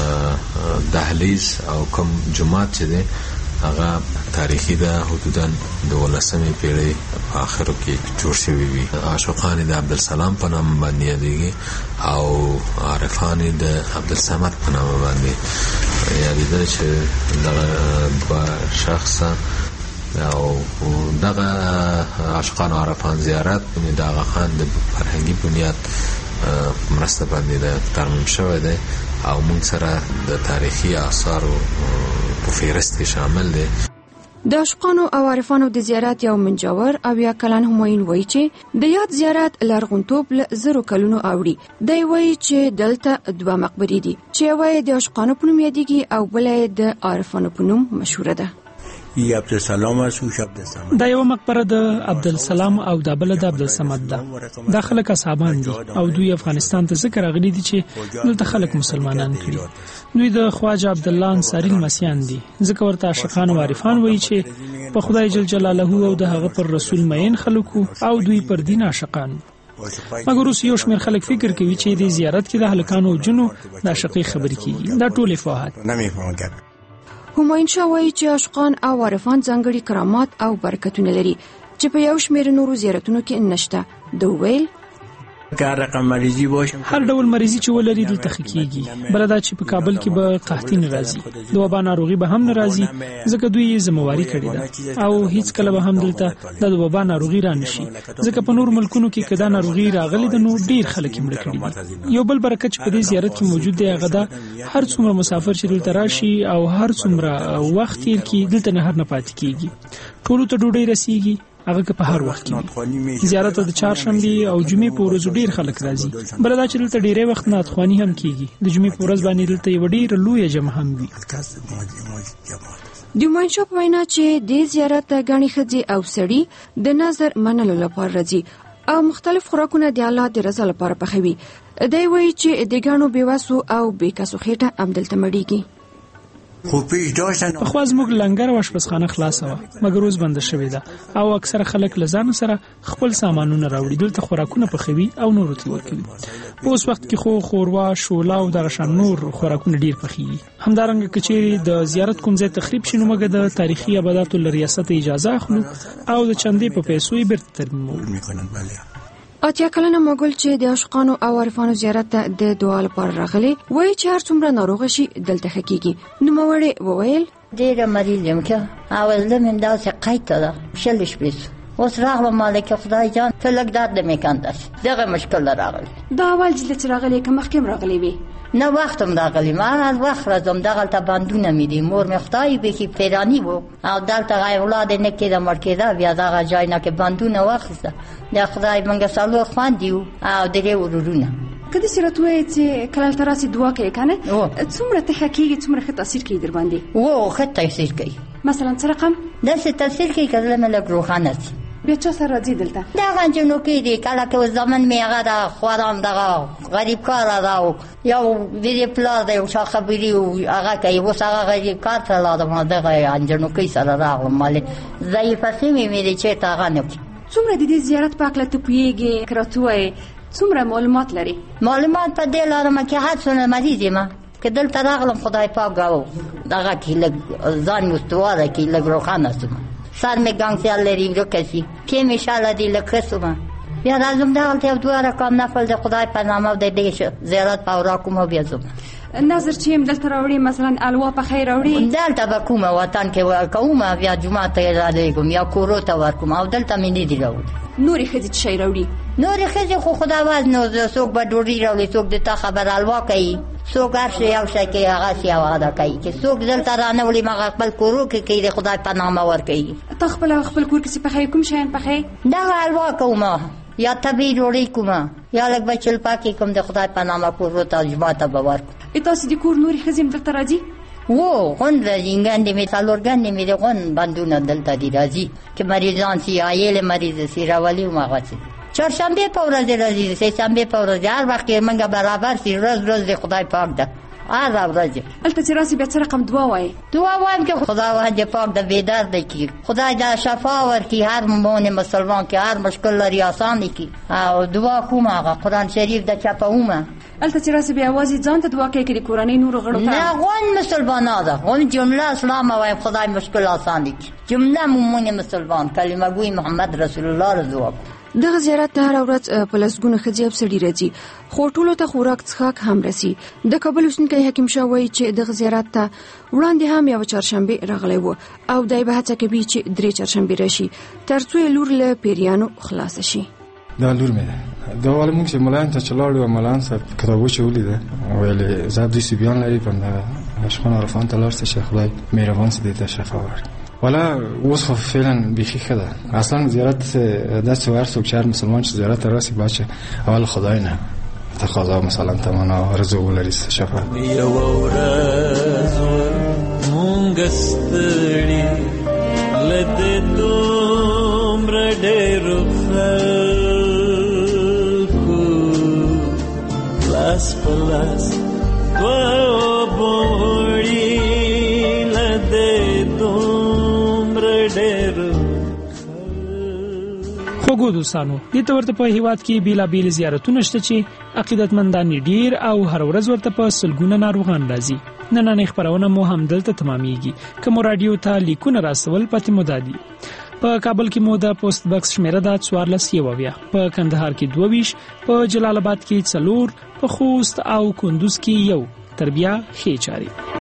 دهلیز او کوم جومات چې دی هغه تاریخي ده، حدودا د 18مې پیړۍ په آخرو کې جوړ شوي وي. عاشقان د عبدالسلام په نامه باندې یادېږي او عارفان د عبدالصمد په نامه باندې یادېده چې دغه دوه شخصه او دغه عاشقان او عارفان زیارت د هغه خان د فرهنګي بنیاد مرسته باندې ترمیم شوی دی او موږ سره د تاریخي آثارو په فهرست کې شامل دی. د عاشقانو او عارفانو د زیارت یو منجور او یا کلن همایون وایي چې د یاد زیارت لرغونتوب له زرو کلونو اوړي. دی وایي چې دلته دوه مقبرې دي چې یوه د عاشقانو په نوم یادېږي او بله د عارفانو په نوم مشهوره ده. عبدالسلام است او عبدالصمد. دا یو مقبره د عبدالسلام او د بل د عبدالصمد ده. دا خلک اصحابان دي او دوی افغانستان ته ذکر راغلي دي چې دلته خلک مسلمانان کړي. دوی د خواجه عبدالله انصاری المسیان دي. ځکه ورته عاشقان او عارفان وایي چې په خدای جل جلاله او د هغه پر رسول مین خلکو او دوی پر دین عاشقان. مګر اوس یو شمېر خلک فکر کوي چې د زیارت کې د هلکانو او جنو د عاشقۍ خبرې کیږي. دا ټول افواهات. همایون شاه وایي چې عاشقان او عارفان ځانګړي کرامات او برکتونه لري چې په یو شمېر نورو زیارتونو کې نشته. د ویل هر ډول مریضي چې ولري دلته ښه کیږي. بله دا چې په کابل کې به قحطي نه راځي، د وبا ناروغي به هم نه راځي ځکه دوی ذمہواري کړې ده او هیڅ کله به هم دلته د وبا ناروغي را نشي ځکه په نور ملکونو کې کدا ناروغي راغلي د نو ډیر خلک مړ کړي دي. یو بل برکت چې په دې زیارت کې موجود دی هغه دا هر څومره مسافر چې دلته راشي او هر څومره وخت تیر کړي دلته نه هر نه پاتې کیږي. ټولو ته ډوډۍ رسیږي هغه که په هر وخت کې. زیارت د چهارشنبې او جمعې په ورځو ډیر خلک راځي. بل دا چې دلته ډیری وخت نعتخواني هم کیږي. د جمعې په ورځ باندې دلته یو ډیر لوی جمع هم وي. د همایون شاه په وینا چې د زیارت غني ښځې او سړي د نظر منلو لپاره راځي او مختلف خوراکونه د الله د رضا لپاره پخوي. دی وایي چې د ګڼو بېوسو او بېکسو خېټه همدلته مړېږي. پخوا زموږ لنګر او اشپزخانه خلاصه وه مګر اوس بنده شوې ده او اکثره خلک له ځان سره خپل سامانونه راوړي. دلته خوراکونه پخوي او نورو ته ورکوي. په اوس وخت کې خو خوروا، شوله او دغه شان نور خوراکونه ډیر پخېږي. همدارنګه که چیرې د زیارت کوم ځای تخریب شي نو موږ د تاریخي ابداتو له ریاست اجازه اخلو او د چندې په پیسو یې بیرته ترمیموو. اتیا کلنه مغول چې د عاشقانو او عارفانو زیارت ته د دعا لپاره راغلي وایي چې هر څومره ناروغه شي دلته ښه کیږي. نوموړې وویل ډېره مریض یم که اول زه مې داسې قید ته ده شل شپې اوس راغلم مالک خدای جان ته لږ درد مې کندس دغه مشکل راغلی. دا اول ځل چې راغلی که مخکې هم راغلی وي؟ نه وخت هم راغلی ما هر وخت راځم. دغلته بندونه مې دي. مور مې خدای بیخي پیراني و او دلته اولاد یې نه کېده مړ کېده بیا دغه ځای نه کې بندونه واخیسته. د خدای موږ څلور خویندې وو او درې ورورونه. که داسې راته ووایې چې کله هلته راسې دعا کوې که نه څومره ته ښه کېږي څومره ښه تاثیر کوي در باندې؟ ښه تاثیر کوي. مثلا څه رقم داسې تاثیر کوي که زړه مې لږ روښانه شي. بیا چا سره راځي دلته؟ دغه جنوکي دي کله که زمن مې هغه د خوارام دغه غریب کاره ده یو ویدې پلار دی یو چا خبري هغه کوي. اوس هغه غریب کار ته لاړم دغه جنوکي سره راغلم مالې ضعیفه سوې مې دي چېرته هغه نه کړي. څومره د دې زیارت په هکله ته پوهېږې که راته ووایې څومره معلومات لري؟ معلومات په دې لرم چې هر څونه مریض یم که دلته راغلم خدای پاک او دغه کې لږ ځان مې استواره کړي لږ روښانه شوم. سر مې ګنګسیال لري ورکه شي پښې مې شاله دي لږ ښه شوم. بیا راځم دغلته یو دوه رقم نفل د خدای په نامه د دې زیارت په ورا کوم او بیا ځم. نظر چې یم دلته راوړي مثلا الوا پخی راوړي دلته به کومه وطن کې ورکوم بیا جومات ته یې رالیږم یا کورو ته ورکوم او دلته مې نه دي راوړي. نورې ښځې څه شی راوړي؟ نورې ښځې خو خداوند نو څوک به ډوډۍ راوړي څوک د تا خبر الوا کوي څوک هر شی یو شی کوي هغه شی هغه ده کوي چې څوک دلته رانه وړي مغه خپل کورو کې کوي د خدای په نامه ورکوي. ته خپل کور کې څه پخوې کوم شیان پخوې؟ دغه الوا کوم یا طبیعي ډوډۍ کوم یا لږ به چلپاکې کوم د خدای په نامه کورو ته جومات ته به ورکړم. تاسې د کور نورې ښځې هم دلته راځي؟ غون راځي ګندې مې څلور ګندې مې د غون بندونه دلته دي راځي چې مریضان شي عایل مریض شي راولي هم هغه څه دي. چهارشنبې په ورځ راځي سهشنبې په ورځ هر وخت یې موږ برابر شي ورځ د خدای پاک ده هر ورځ. هلته چې راسي بیا څه رقم دعا وایي؟ دعا وایم چې خداوند پاک د بېدرده کړي خدای د شفا ورکړي هر مؤمن مسلمان کې هر مشکل لري اسان کړي او دعا کوم هغه قرآن شریف د چاپومه. هلته چې راسي بیا یوازې ځان ته دعا کوي که د کورنۍ نورو غړو ته؟ نه غون مسلمانان ده غون جمله اسلام وایم خدای مشکل اسان کړي جمله مؤمن مسلمان کلمه ګوی محمد رسول الله را دعا دغه زیارت ته هر ورځ په لسګونه ښځې او سړي راځي، خو ټولو ته خوراک څښاک هم رسي. د کابل اوسېدونکی حکیم شاه وایي چې دغه زیارت ته وړاندې هم یوه چهارشنبې راغلی و او دی به هڅه کوي چې 3 چهارشنبې راشي تر څو یې لور له پیریانو خلاصه شي. دا لور مې ده. دا والا موږ چې ملایان ته چې لاړو و ملایان صاحب کتابو چې ولیده ویلې زه دوی سیبیان لري په عاشقان عرفان ته لاړ سه چې خدای مهربان سي دې ته شفا ورکړي. والا اوس خو فعلا بیخي ښه ده. اصلا زیارت داسې هر څوک چې هر مسلمان چې زیارت ته راسي باید چې اول خدای نه تقاضا مثلا تمنا رضا ولري شفا. یو ورځ مونږ ستړي لده دومره ډېرو خلکو لاس په لاس دوه بوړي لده دومره ډېرو. خوږو دوستانو، دې ته ورته په هیواد کې بیلابیل زیارتونه شته چې عقیدتمندان ډیر او هر ورځ ورته په سلګونه ناروغان راځي. نننۍ خبرونه مو هم دلته تمامېږي. که مو راډیو ته لیکونه راسول پاتې مو دادي. په کابل کې مو د پوسټ باکس شمیره ده 1490، په کندهار کې 22، په جلال آباد کې 4، په خوست او کندوز کې 1. تر بیا ښې چارې.